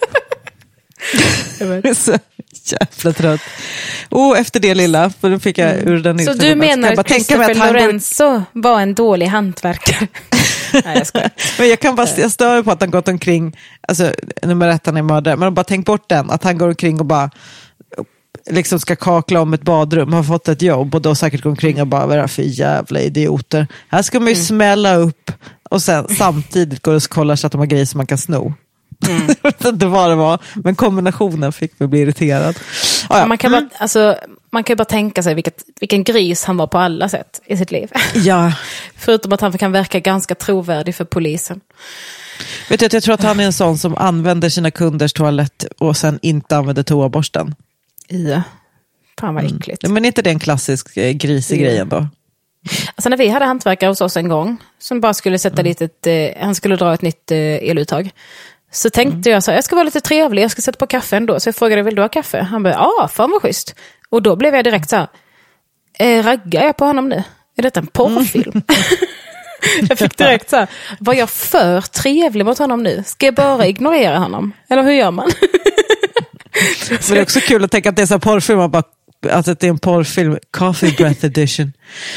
Jag vet. Så jävla trött. Och efter det lilla, för då fick jag ur den. Så du menar att Christopher Lorenzo var en dålig hantverkare? Nej, jag skojar. Men jag kan bara, jag stör på att han gått omkring, alltså nummer ett, han är mördare, men bara tänk bort den, att han går omkring och bara liksom ska kakla om ett badrum, har fått ett jobb och då säkert går omkring och bara, vad är det för jävla idioter? Här ska man ju mm. smälla upp och sen samtidigt går och kollar så att de har grejer som man kan sno. Mm. Jag vet inte vad det var, men kombinationen fick mig bli irriterad. Ah, ja. man, kan mm. bara, alltså, man kan ju bara tänka sig vilket, vilken gris han var på alla sätt i sitt liv. Ja. Förutom att han kan verka ganska trovärdig för polisen. Vet du, jag tror att han är en sån som använder sina kunders toalett och sen inte använder toaborsten. Ja, fan vad äckligt. Mm. Men är inte det en klassisk eh, grisig ja. grej ändå? Alltså när vi hade hantverkare hos oss en gång som bara skulle sätta mm. dit ett, eh, han skulle dra ett nytt eh, eluttag. Så tänkte mm. jag så här, jag ska vara lite trevlig, jag ska sätta på kaffe ändå. Så jag frågade, vill du ha kaffe? Han bara, ja, fan vad schysst. Och då blev jag direkt så här, eh, raggar jag på honom nu? Är detta en porrfilm? Mm. Jag fick direkt så här, var jag för trevlig mot honom nu? Ska jag bara ignorera honom? Eller hur gör man? Men det är också kul att tänka att det är så här porrfilm, man bara, alltså att det är en porrfilm, Coffee Breath Edition.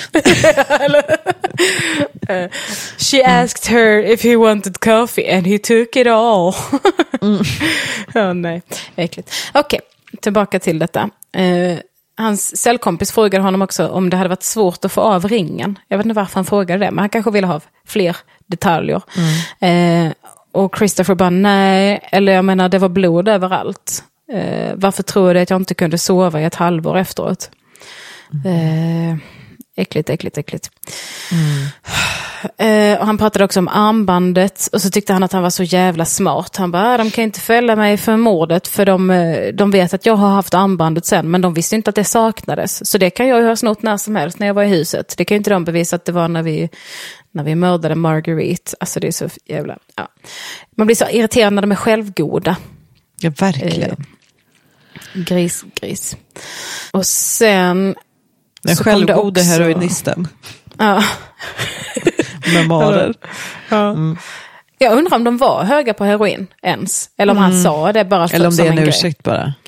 uh, she asked her if he wanted coffee and he took it all. mm. oh, nej, äckligt. Okej, okay, tillbaka till detta. Uh, hans cellkompis frågade honom också om det hade varit svårt att få av ringen. Jag vet inte varför han frågade det, men han kanske ville ha fler detaljer. Mm. Uh, och Christopher bara, nej, eller jag menar det var blod överallt. Uh, varför tror du att jag inte kunde sova i ett halvår efteråt? Mm. Uh, äckligt, äckligt, äckligt. Mm. Uh, och han pratade också om armbandet och så tyckte han att han var så jävla smart. Han bara, de kan inte fälla mig för mordet för de, de vet att jag har haft armbandet sen, men de visste inte att det saknades. Så det kan jag ju ha snott när som helst när jag var i huset. Det kan ju inte de bevisa att det var när vi, när vi mördade Marguerite. Alltså det är så jävla... Ja. Man blir så irriterad när de är självgoda. Ja, verkligen. Uh, Gris, gris. Och sen... Den självgode också... heroinisten. Ja. Memorer. Ja. Mm. Jag undrar om de var höga på heroin ens. Eller om mm. han sa det bara eller om som det är en, en ursäkt grej. Bara.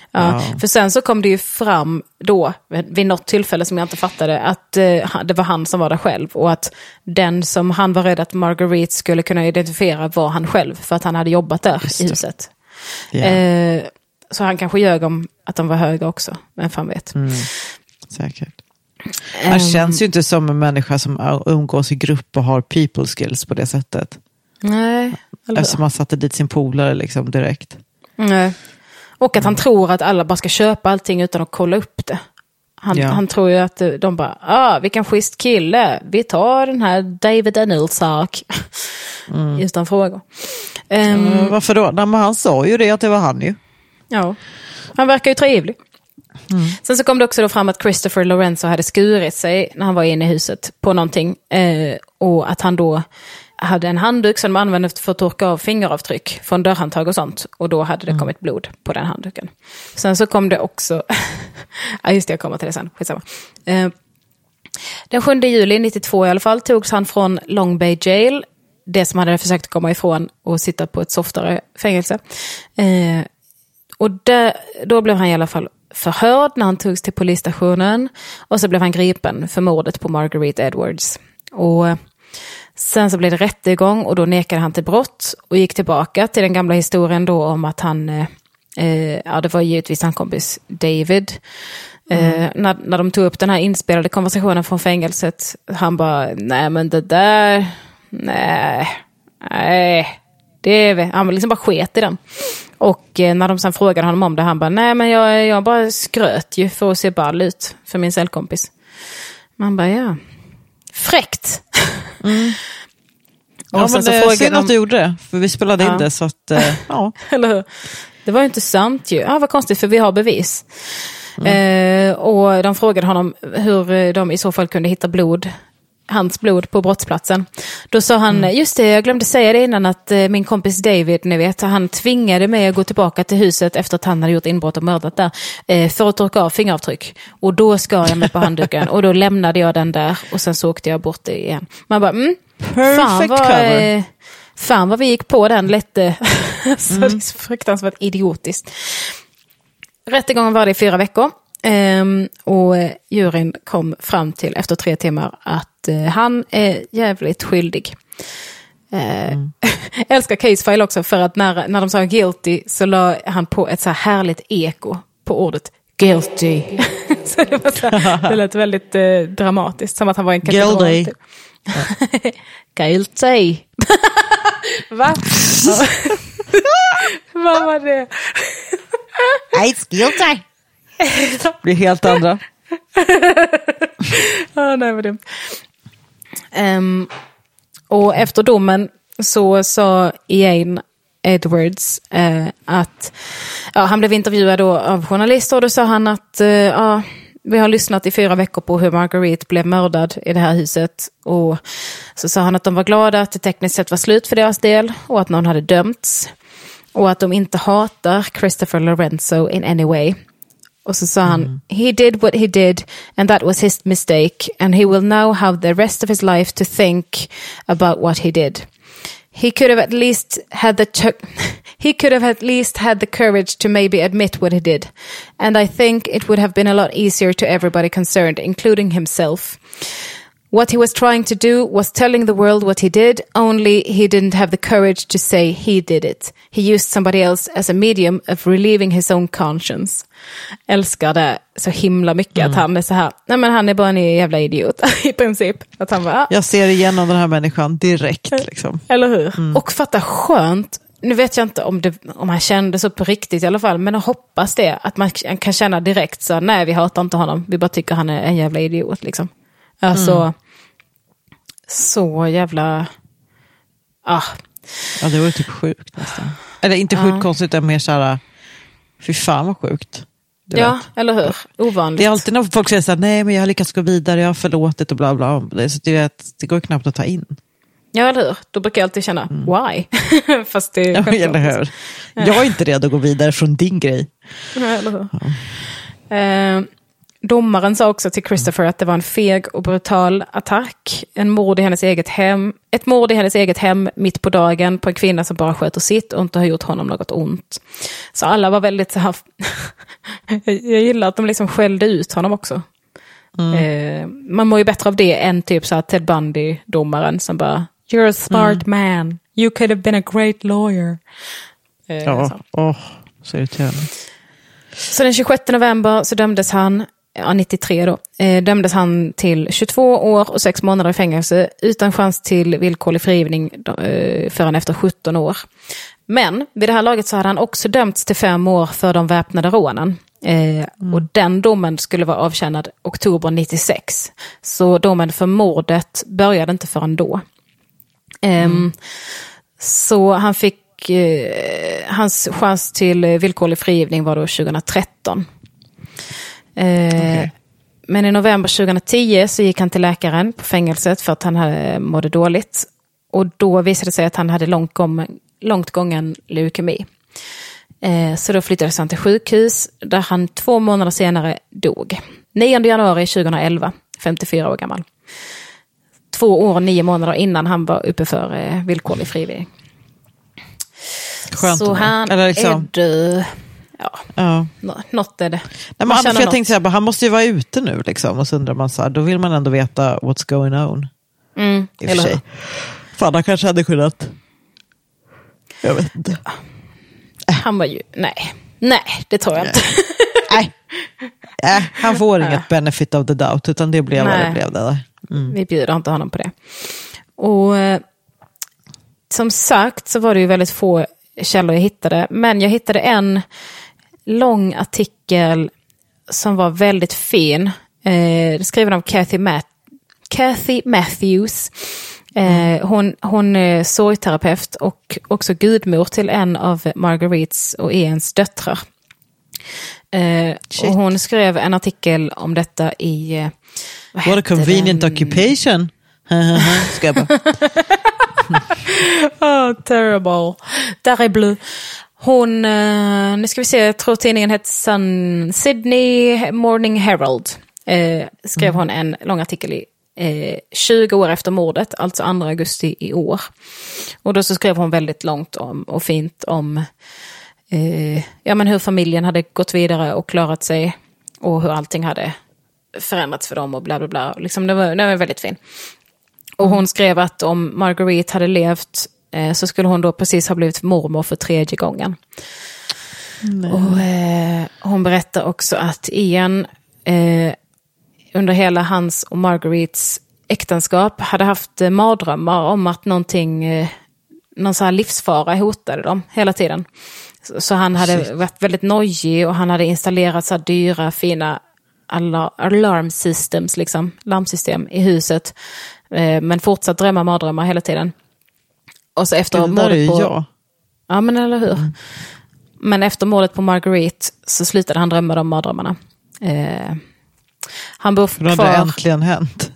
Ja, Wow. för sen så kom det ju fram då, vid något tillfälle som jag inte fattade, att eh, det var han som var där själv. Och att den som han var rädd att Marguerite skulle kunna identifiera var han själv. För att han hade jobbat där i huset. Yeah. Eh, så han kanske ljög om att de var höga också. Men fan vet. Mm. Säkert. Han um, känns ju inte som en människa som umgås i grupp och har people skills på det sättet. Nej. Eftersom man satte dit sin polare liksom direkt. Nej. Och att han tror att alla bara ska köpa allting utan att kolla upp det. Han, ja. han tror ju att de bara, ah, vilken schysst kille. Vi tar den här David Daniels sak. Mm. Utan frågor. Um, mm, varför då? Nej, men han sa ju det att det var han ju. Ja, han verkar ju trevlig. Mm. Sen så kom det också då fram att Christopher Lorenzo hade skurit sig när han var inne i huset på någonting. Eh, och att han då hade en handduk som de använde för att torka av fingeravtryck från dörrhandtag och sånt. Och då hade det mm. kommit blod på den handduken. Sen så kom det också... ja, just det, jag kommer till det sen. Skitsamma. Eh, den sjunde juli nittiotvå i alla fall togs han från Long Bay Jail. Det som han hade försökt komma ifrån och sitta på ett softare fängelse. Eh, och där, då blev han i alla fall förhörd när han togs till polisstationen. Och så blev han gripen för mordet på Marguerite Edwards. Och sen så blev det rättegång och då nekade han till brott. Och gick tillbaka till den gamla historien då om att han... Eh, ja, det var givetvis hans kompis David. Mm. Eh, när, när de tog upp den här inspelade konversationen från fängelset. Han bara, nej men det där... Nej, nej. Det är, han liksom bara sket i den. Och eh, när de sen frågade honom om det, han bara, nej men jag, jag bara skröt ju för att se ball ut för min cellkompis. Man bara, ja. Fräckt. Mm. Och ja, men det är synd att du gjorde det, för vi spelade ja. in det så att, eh, ja. Eller hur? Det var ju inte sant ju. Ja, vad konstigt, för vi har bevis. Mm. Eh, och de frågade honom hur de i så fall kunde hitta blod, hans blod på brottsplatsen. Då sa han, mm. just det, jag glömde säga det innan, att eh, min kompis David, ni vet, han tvingade mig att gå tillbaka till huset efter att han hade gjort inbrott och mördat där, eh, för att torka av fingeravtryck. Och då skar jag mig på handduken och då lämnade jag den där och sen så åkte jag bort det igen. Man bara, mm, fan vad, eh, fan vad vi gick på den lätte. Så mm. det är så fruktansvärt idiotiskt. Rättegången var det i fyra veckor. Um, och juryn kom fram till efter tre timmar att uh, han är jävligt skyldig. Uh, mm. Älskar Casefile också, för att när, när de sa guilty så la han på ett så här härligt eko på ordet guilty. Så det, var så här, det lät väldigt uh, dramatiskt, som att han var en katedral. Guilty. Guilty. Va? Vad var det? It's guilty. Det blir helt andra. ah, nej, vad dumt. Um, och efter domen så sa Ian Edwards uh, att ja, han blev intervjuad då av journalister, och då sa han att uh, ja, vi har lyssnat i fyra veckor på hur Marguerite blev mördad i det här huset, och så sa han att de var glada att det tekniskt sett var slut för deras del och att någon hade dömts och att de inte hatar Christopher Lorenzo in any way. Och så sa han, mm. he did what he did and that was his mistake and he will now have the rest of his life to think about what he did. He could have at least had the ch- he could have at least had the courage to maybe admit what he did. And I think it would have been a lot easier to everybody concerned, including himself. What he was trying to do was telling the world what he did, only he didn't have the courage to say he did it. He used somebody else as a medium of relieving his own conscience. Älskar det så himla mycket mm. att han är så här, nej men han är bara en jävla idiot i princip. Att han bara, jag ser igenom den här människan direkt liksom. Eller hur? Mm. Och fatta skönt. Nu vet jag inte om, det, om han kände så på riktigt i alla fall, men jag hoppas det, att man kan känna direkt så, nej vi hatar inte honom, vi bara tycker han är en jävla idiot liksom. Alltså, mm. så jävla... Ah. Ja, det var typ sjukt nästan. Eller inte sjukt ja. konstigt, utan mer så här, fy fan vad sjukt. Ja, vet. Eller hur? Ovanligt. Det är alltid när folk säger så här, nej men jag har lyckats gå vidare, jag har förlåtit och bla bla. Så det, vet, det går knappt att ta in. Ja, eller hur? Då brukar jag alltid känna, mm. why? Fast det är ja, eller hur? Ja. Jag är inte redo att gå vidare från din grej. Ja, eller hur? Ja. Uh, Domaren sa också till Christopher att det var en feg och brutal attack. En mord i hennes eget hem. Ett mord i hennes eget hem mitt på dagen på en kvinna som bara sköter sitt och inte har gjort honom något ont. Så alla var väldigt så här Jag, jag gillar att de liksom skällde ut honom också. Mm. Eh, man mår ju bättre av det än typ så här Ted Bundy-domaren som bara, you're a smart mm. man. You could have been a great lawyer. Eh, ja, så. Åh, så irriterande. Så den tjugosjätte november så dömdes han, ja, nittiotre då, eh, dömdes han till tjugotvå år och sex månader i fängelse utan chans till villkorlig frigivning eh, förrän efter sjutton år. Men vid det här laget så hade han också dömts till fem år för de väpnade rånen. Eh, mm. Och den domen skulle vara avtjänad oktober nittiosex. Så domen för mordet började inte förrän då. Eh, mm. Så han fick, eh, hans chans till villkorlig frigivning var då tjugohundratretton. Eh, okay. Men i november tjugohundratio så gick han till läkaren på fängelset för att han hade mådde dåligt. Och då visade det sig att han hade långt, gång, långt gången leukemi. Eh, så då flyttades han till sjukhus där han två månader senare dog. nionde januari tjugohundraelva, femtiofyra år gammal. Två år och nio månader innan han var uppe för eh, villkorlig frigivning. Skönt. Så han Eller liksom... är död. Ja, ja. Något är det. Nej, men för jag något. tänkte så här, han måste ju vara ute nu liksom. Och så undrar man så här, då vill man ändå veta what's going on. Mm, I och för sig. Fan, han kanske hade kunnat. Jag vet inte. Han var ju, nej. Nej, det tror jag nej. inte. Nej. Nej, han får inget benefit of the doubt, utan det blev vad det blev. Det mm. Vi bjuder inte honom på det. Och eh, som sagt så var det ju väldigt få källor jag hittade. Men jag hittade en lång artikel som var väldigt fin. Eh, skriven av Kathy, Matt- Kathy Matthews. Eh, hon, hon är sorgterapeut och också gudmor till en av Marguerites och Ians döttrar. Eh, och hon skrev en artikel om detta i... Eh, What a convenient den? occupation. Ska jag bara... oh, terrible. Terrible. Hon, eh, nu ska vi se, jag tror tidningen heter Sun, Sydney Morning Herald. Eh, skrev mm. hon en lång artikel i eh, tjugo år efter mordet, alltså andra augusti i år. Och då så skrev hon väldigt långt om, och fint om eh, ja, men hur familjen hade gått vidare och klarat sig och hur allting hade förändrats för dem och bla bla bla. Liksom, det, var, det var väldigt fin. Och hon skrev att om Marguerite hade levt eh, så skulle hon då precis ha blivit mormor för tredje gången. Nej. Och eh, hon berättar också att Ian eh, under hela hans och Marguerites äktenskap hade haft eh, mardrömmar om att någonting, eh, någon så här livsfara hotade dem hela tiden. Så, så han hade Shit. varit väldigt nojig och han hade installerat så här dyra, fina alarm systems, liksom, larmsystem i huset. Eh, men fortsatt drömma mardrömmar hela tiden. Och så efter mordet på... Jag. Ja, men eller hur? Mm. Men efter mordet på Marguerite så slutade han drömma de mardrömmarna. Eh, han bor kvar... Det hade äntligen hänt.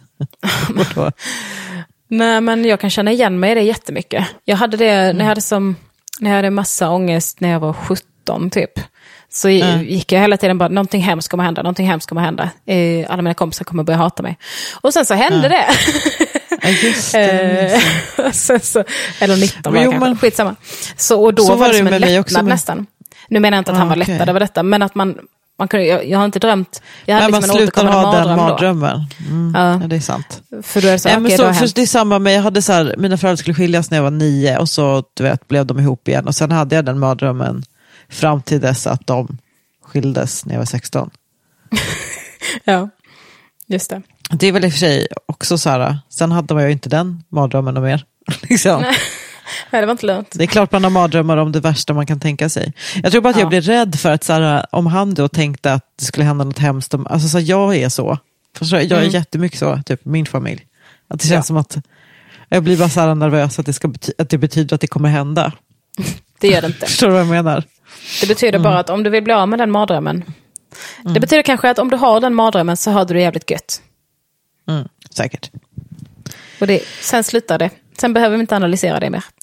Nej, men jag kan känna igen mig i det jättemycket. Jag hade det mm. när jag hade som när jag hade massa ångest när jag var sjutton typ. Så mm. gick jag hela tiden bara, någonting hemskt kommer hända, någonting hemskt kommer hända. Eh, alla mina kompisar kommer börja hata mig. Och sen så hände mm. det. Ja, just det. sen så, eller nitton var jo, kanske, skitsamma. Så, och då så var det som det en lättnad nästan. Nu menar jag inte att ah, han var okay. lättad över detta, men att man, man kunde, jag, jag har inte drömt. Jag hade Nej, liksom man en återkommande ha mardröm den mardrömmen. Mm, ja. Ja, det är sant. För då är det så, Nej, okay, men så, då för det är samma med, jag hade så här, mina föräldrar skulle skiljas när jag var nio och så du vet, blev de ihop igen. Och sen hade jag den mardrömmen fram till dess att de skildes när jag var sexton. Ja, just det. Det är väl i och för sig också så här, sen hade man ju inte den mardrömmen och mer. liksom. Nej. Nej, det var inte lönt. Det är klart man har mardrömmar om det värsta man kan tänka sig. Jag tror bara att ja. jag blir rädd för att så här, om han då tänkte att det skulle hända något hemskt. Om, alltså så här, jag är så. Förstår, jag är mm. jättemycket så, typ min familj. Att det känns ja. som att jag blir bara så här nervös att det, ska bety- att det betyder att det kommer hända. Det gör det inte. Förstår du vad jag menar? Det betyder mm. bara att om du vill bli av med den mardrömmen. Mm. Det betyder kanske att om du har den mardrömmen så har du det jävligt gött. Mm, säkert. Och det, sen slutar det. Sen behöver vi inte analysera det mer.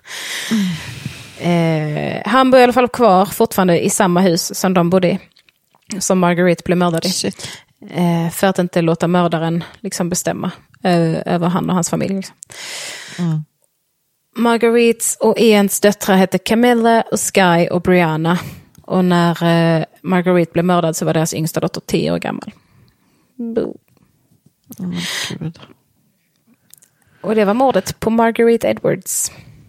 Mm. eh, han bor i alla fall kvar fortfarande i samma hus som de bodde i. Som Marguerite blev mördad i. Eh, för att inte låta mördaren liksom bestämma eh, över han och hans familj. Liksom. Mm. Marguerites och Ians döttrar hette Camilla och Sky och Brianna. Och när eh, Marguerite blev mördad så var deras yngsta dotter tio år gammal. Bo. Oh, Gud. Och det var mordet på Marguerite Edwards.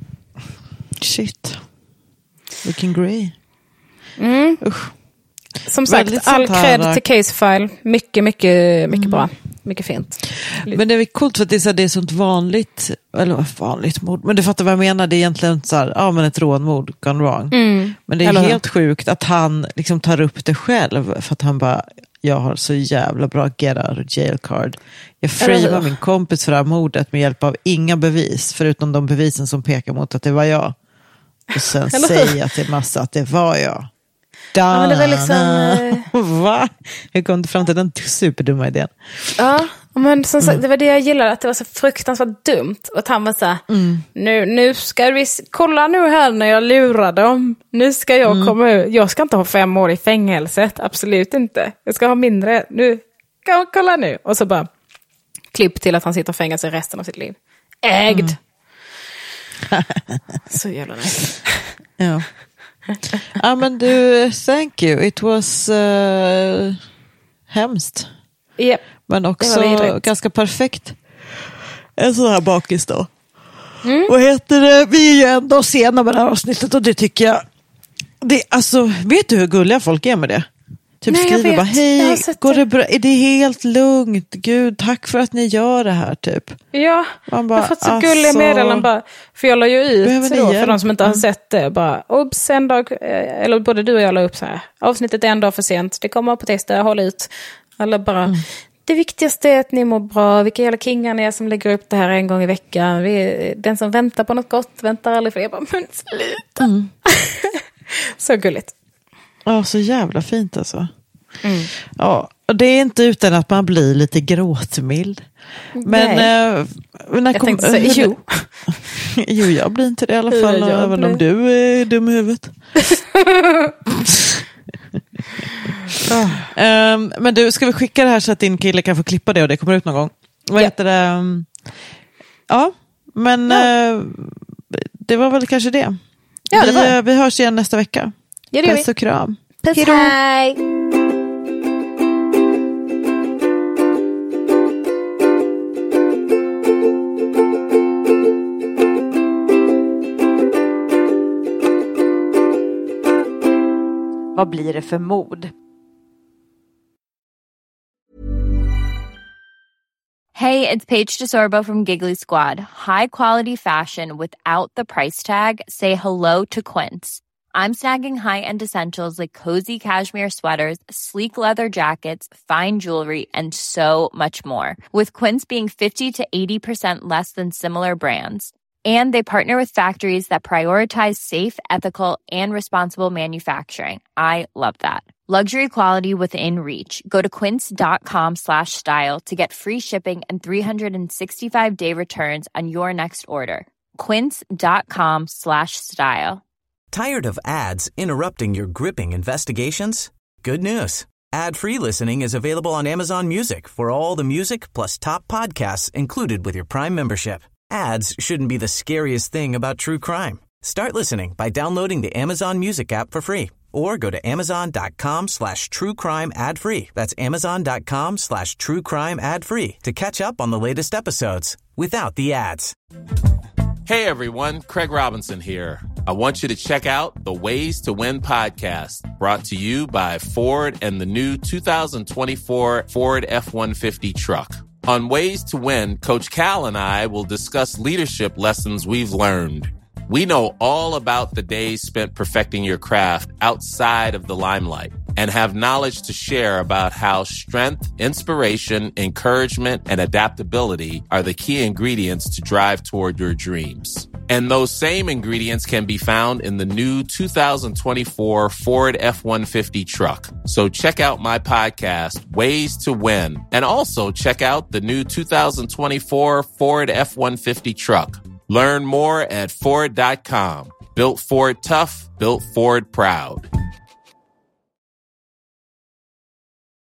Shit. Looking grey. Mm. Usch. Som sagt, Väldigt all sånt här- cred till Casefile. Mycket, mycket, mycket bra. Mycket fint. Men det är coolt för att det är, så här, det är sånt vanligt, eller vanligt mord, men du fattar vad jag menar, det är egentligen så här, ja men ett rånmord gone wrong. Mm. Men det är Eller hur? helt sjukt att han liksom tar upp det själv, för att han bara, jag har så jävla bra get out of jail card. Jag Eller framar hur? min kompis för det här mordet med hjälp av inga bevis, förutom de bevisen som pekar mot att det var jag. Och sen Eller hur? säga till massa att det var jag. Ja, men det var liksom, Va? Jag kom inte fram till den superdumma idén. Ja, men som sagt, det var det jag gillade, att det var så fruktansvärt dumt. Och att han var så här, Mm. nu, nu ska vi, s- kolla nu här när jag lurar dem. Nu ska jag Mm. komma ut. Jag ska inte ha fem år i fängelset, absolut inte. Jag ska ha mindre. Nu, ska kolla nu. Och så bara, klipp till att han sitter i fängelse resten av sitt liv. Ägd. Mm. Så jävla nice. Ja. Ja men du, thank you. It was uh, hemskt. Yep. Men Det också var vidrigt. ganska perfekt. En sån här bakis då. Mm. Vad heter det? Vi är ju ändå sena med det här avsnittet och det tycker jag. Det, alltså, vet du hur gulliga folk är med det? Typ Nej, jag skriver vet. bara, Jag har hej, sett går det. det bra? Är det helt lugnt? Gud, tack för att ni gör det här typ. Ja, Man bara, jag har fått så alltså, gulliga meddelanden bara. För jag la ju ut behöver ni då, för hjälp? de som inte har Mm. sett det. Bara, obs, en dag, eh, eller både du och jag la upp så här. Avsnittet är en dag för sent. Det kommer på tisdag, håll ut. Eller bara, Mm. det viktigaste är att ni mår bra. Vilka jävla kingar ni är som lägger upp det här en gång i veckan. Vi, den som väntar på något gott väntar aldrig för det. Jag bara, men sluta. Mm. Så gulligt. Ja, så jävla fint alltså. Mm. Ja, och det är inte utan att man blir lite gråtmild. Men Nej. eh, när Jag kom, tänkte säga, jo. jo, jag blir inte det i alla Ja, fall, jag även blir. om du är dum i huvudet. um, men du, ska vi skicka det här så att din kille kan få klippa det och det kommer ut någon gång? Vad Ja. heter det? Um, ja, men Ja. eh, det var väl kanske det. Ja, det vi, var det. eh, vi hörs igen nästa vecka. Ja, det gör vi. Puss och kram. Puss, Hejdå. hej. Vad blir det för mod? Hey, it's Paige DeSorbo from Giggly Squad. High quality fashion without the price tag. Say hello to Quince. I'm snagging high-end essentials like cozy cashmere sweaters, sleek leather jackets, fine jewelry, and so much more. With Quince being fifty to eighty percent less than similar brands. And they partner with factories that prioritize safe, ethical, and responsible manufacturing. I love that. Luxury quality within reach. Go to quince.com slash style to get free shipping and three sixty-five day returns on your next order. Quince.com slash style. Tired of ads interrupting your gripping investigations? Good news. Ad-free listening is available on Amazon Music for all the music plus top podcasts included with your Prime membership. Ads shouldn't be the scariest thing about true crime. Start listening by downloading the Amazon Music app for free or go to amazon.com slash true crime ad free. That's amazon.com slash true crime ad free to catch up on the latest episodes without the ads. Hey everyone, Craig Robinson here. I want you to check out the Ways to Win podcast, brought to you by Ford and the new two thousand twenty-four Ford F one fifty truck. On Ways to Win, Coach Cal and I will discuss leadership lessons we've learned. We know all about the days spent perfecting your craft outside of the limelight and have knowledge to share about how strength, inspiration, encouragement, and adaptability are the key ingredients to drive toward your dreams. And those same ingredients can be found in the new two thousand twenty-four Ford F one fifty truck. So check out my podcast, Ways to Win, and also check out the new two thousand twenty-four Ford F one fifty truck. Learn more at Ford dot com. Built Ford tough, built Ford proud.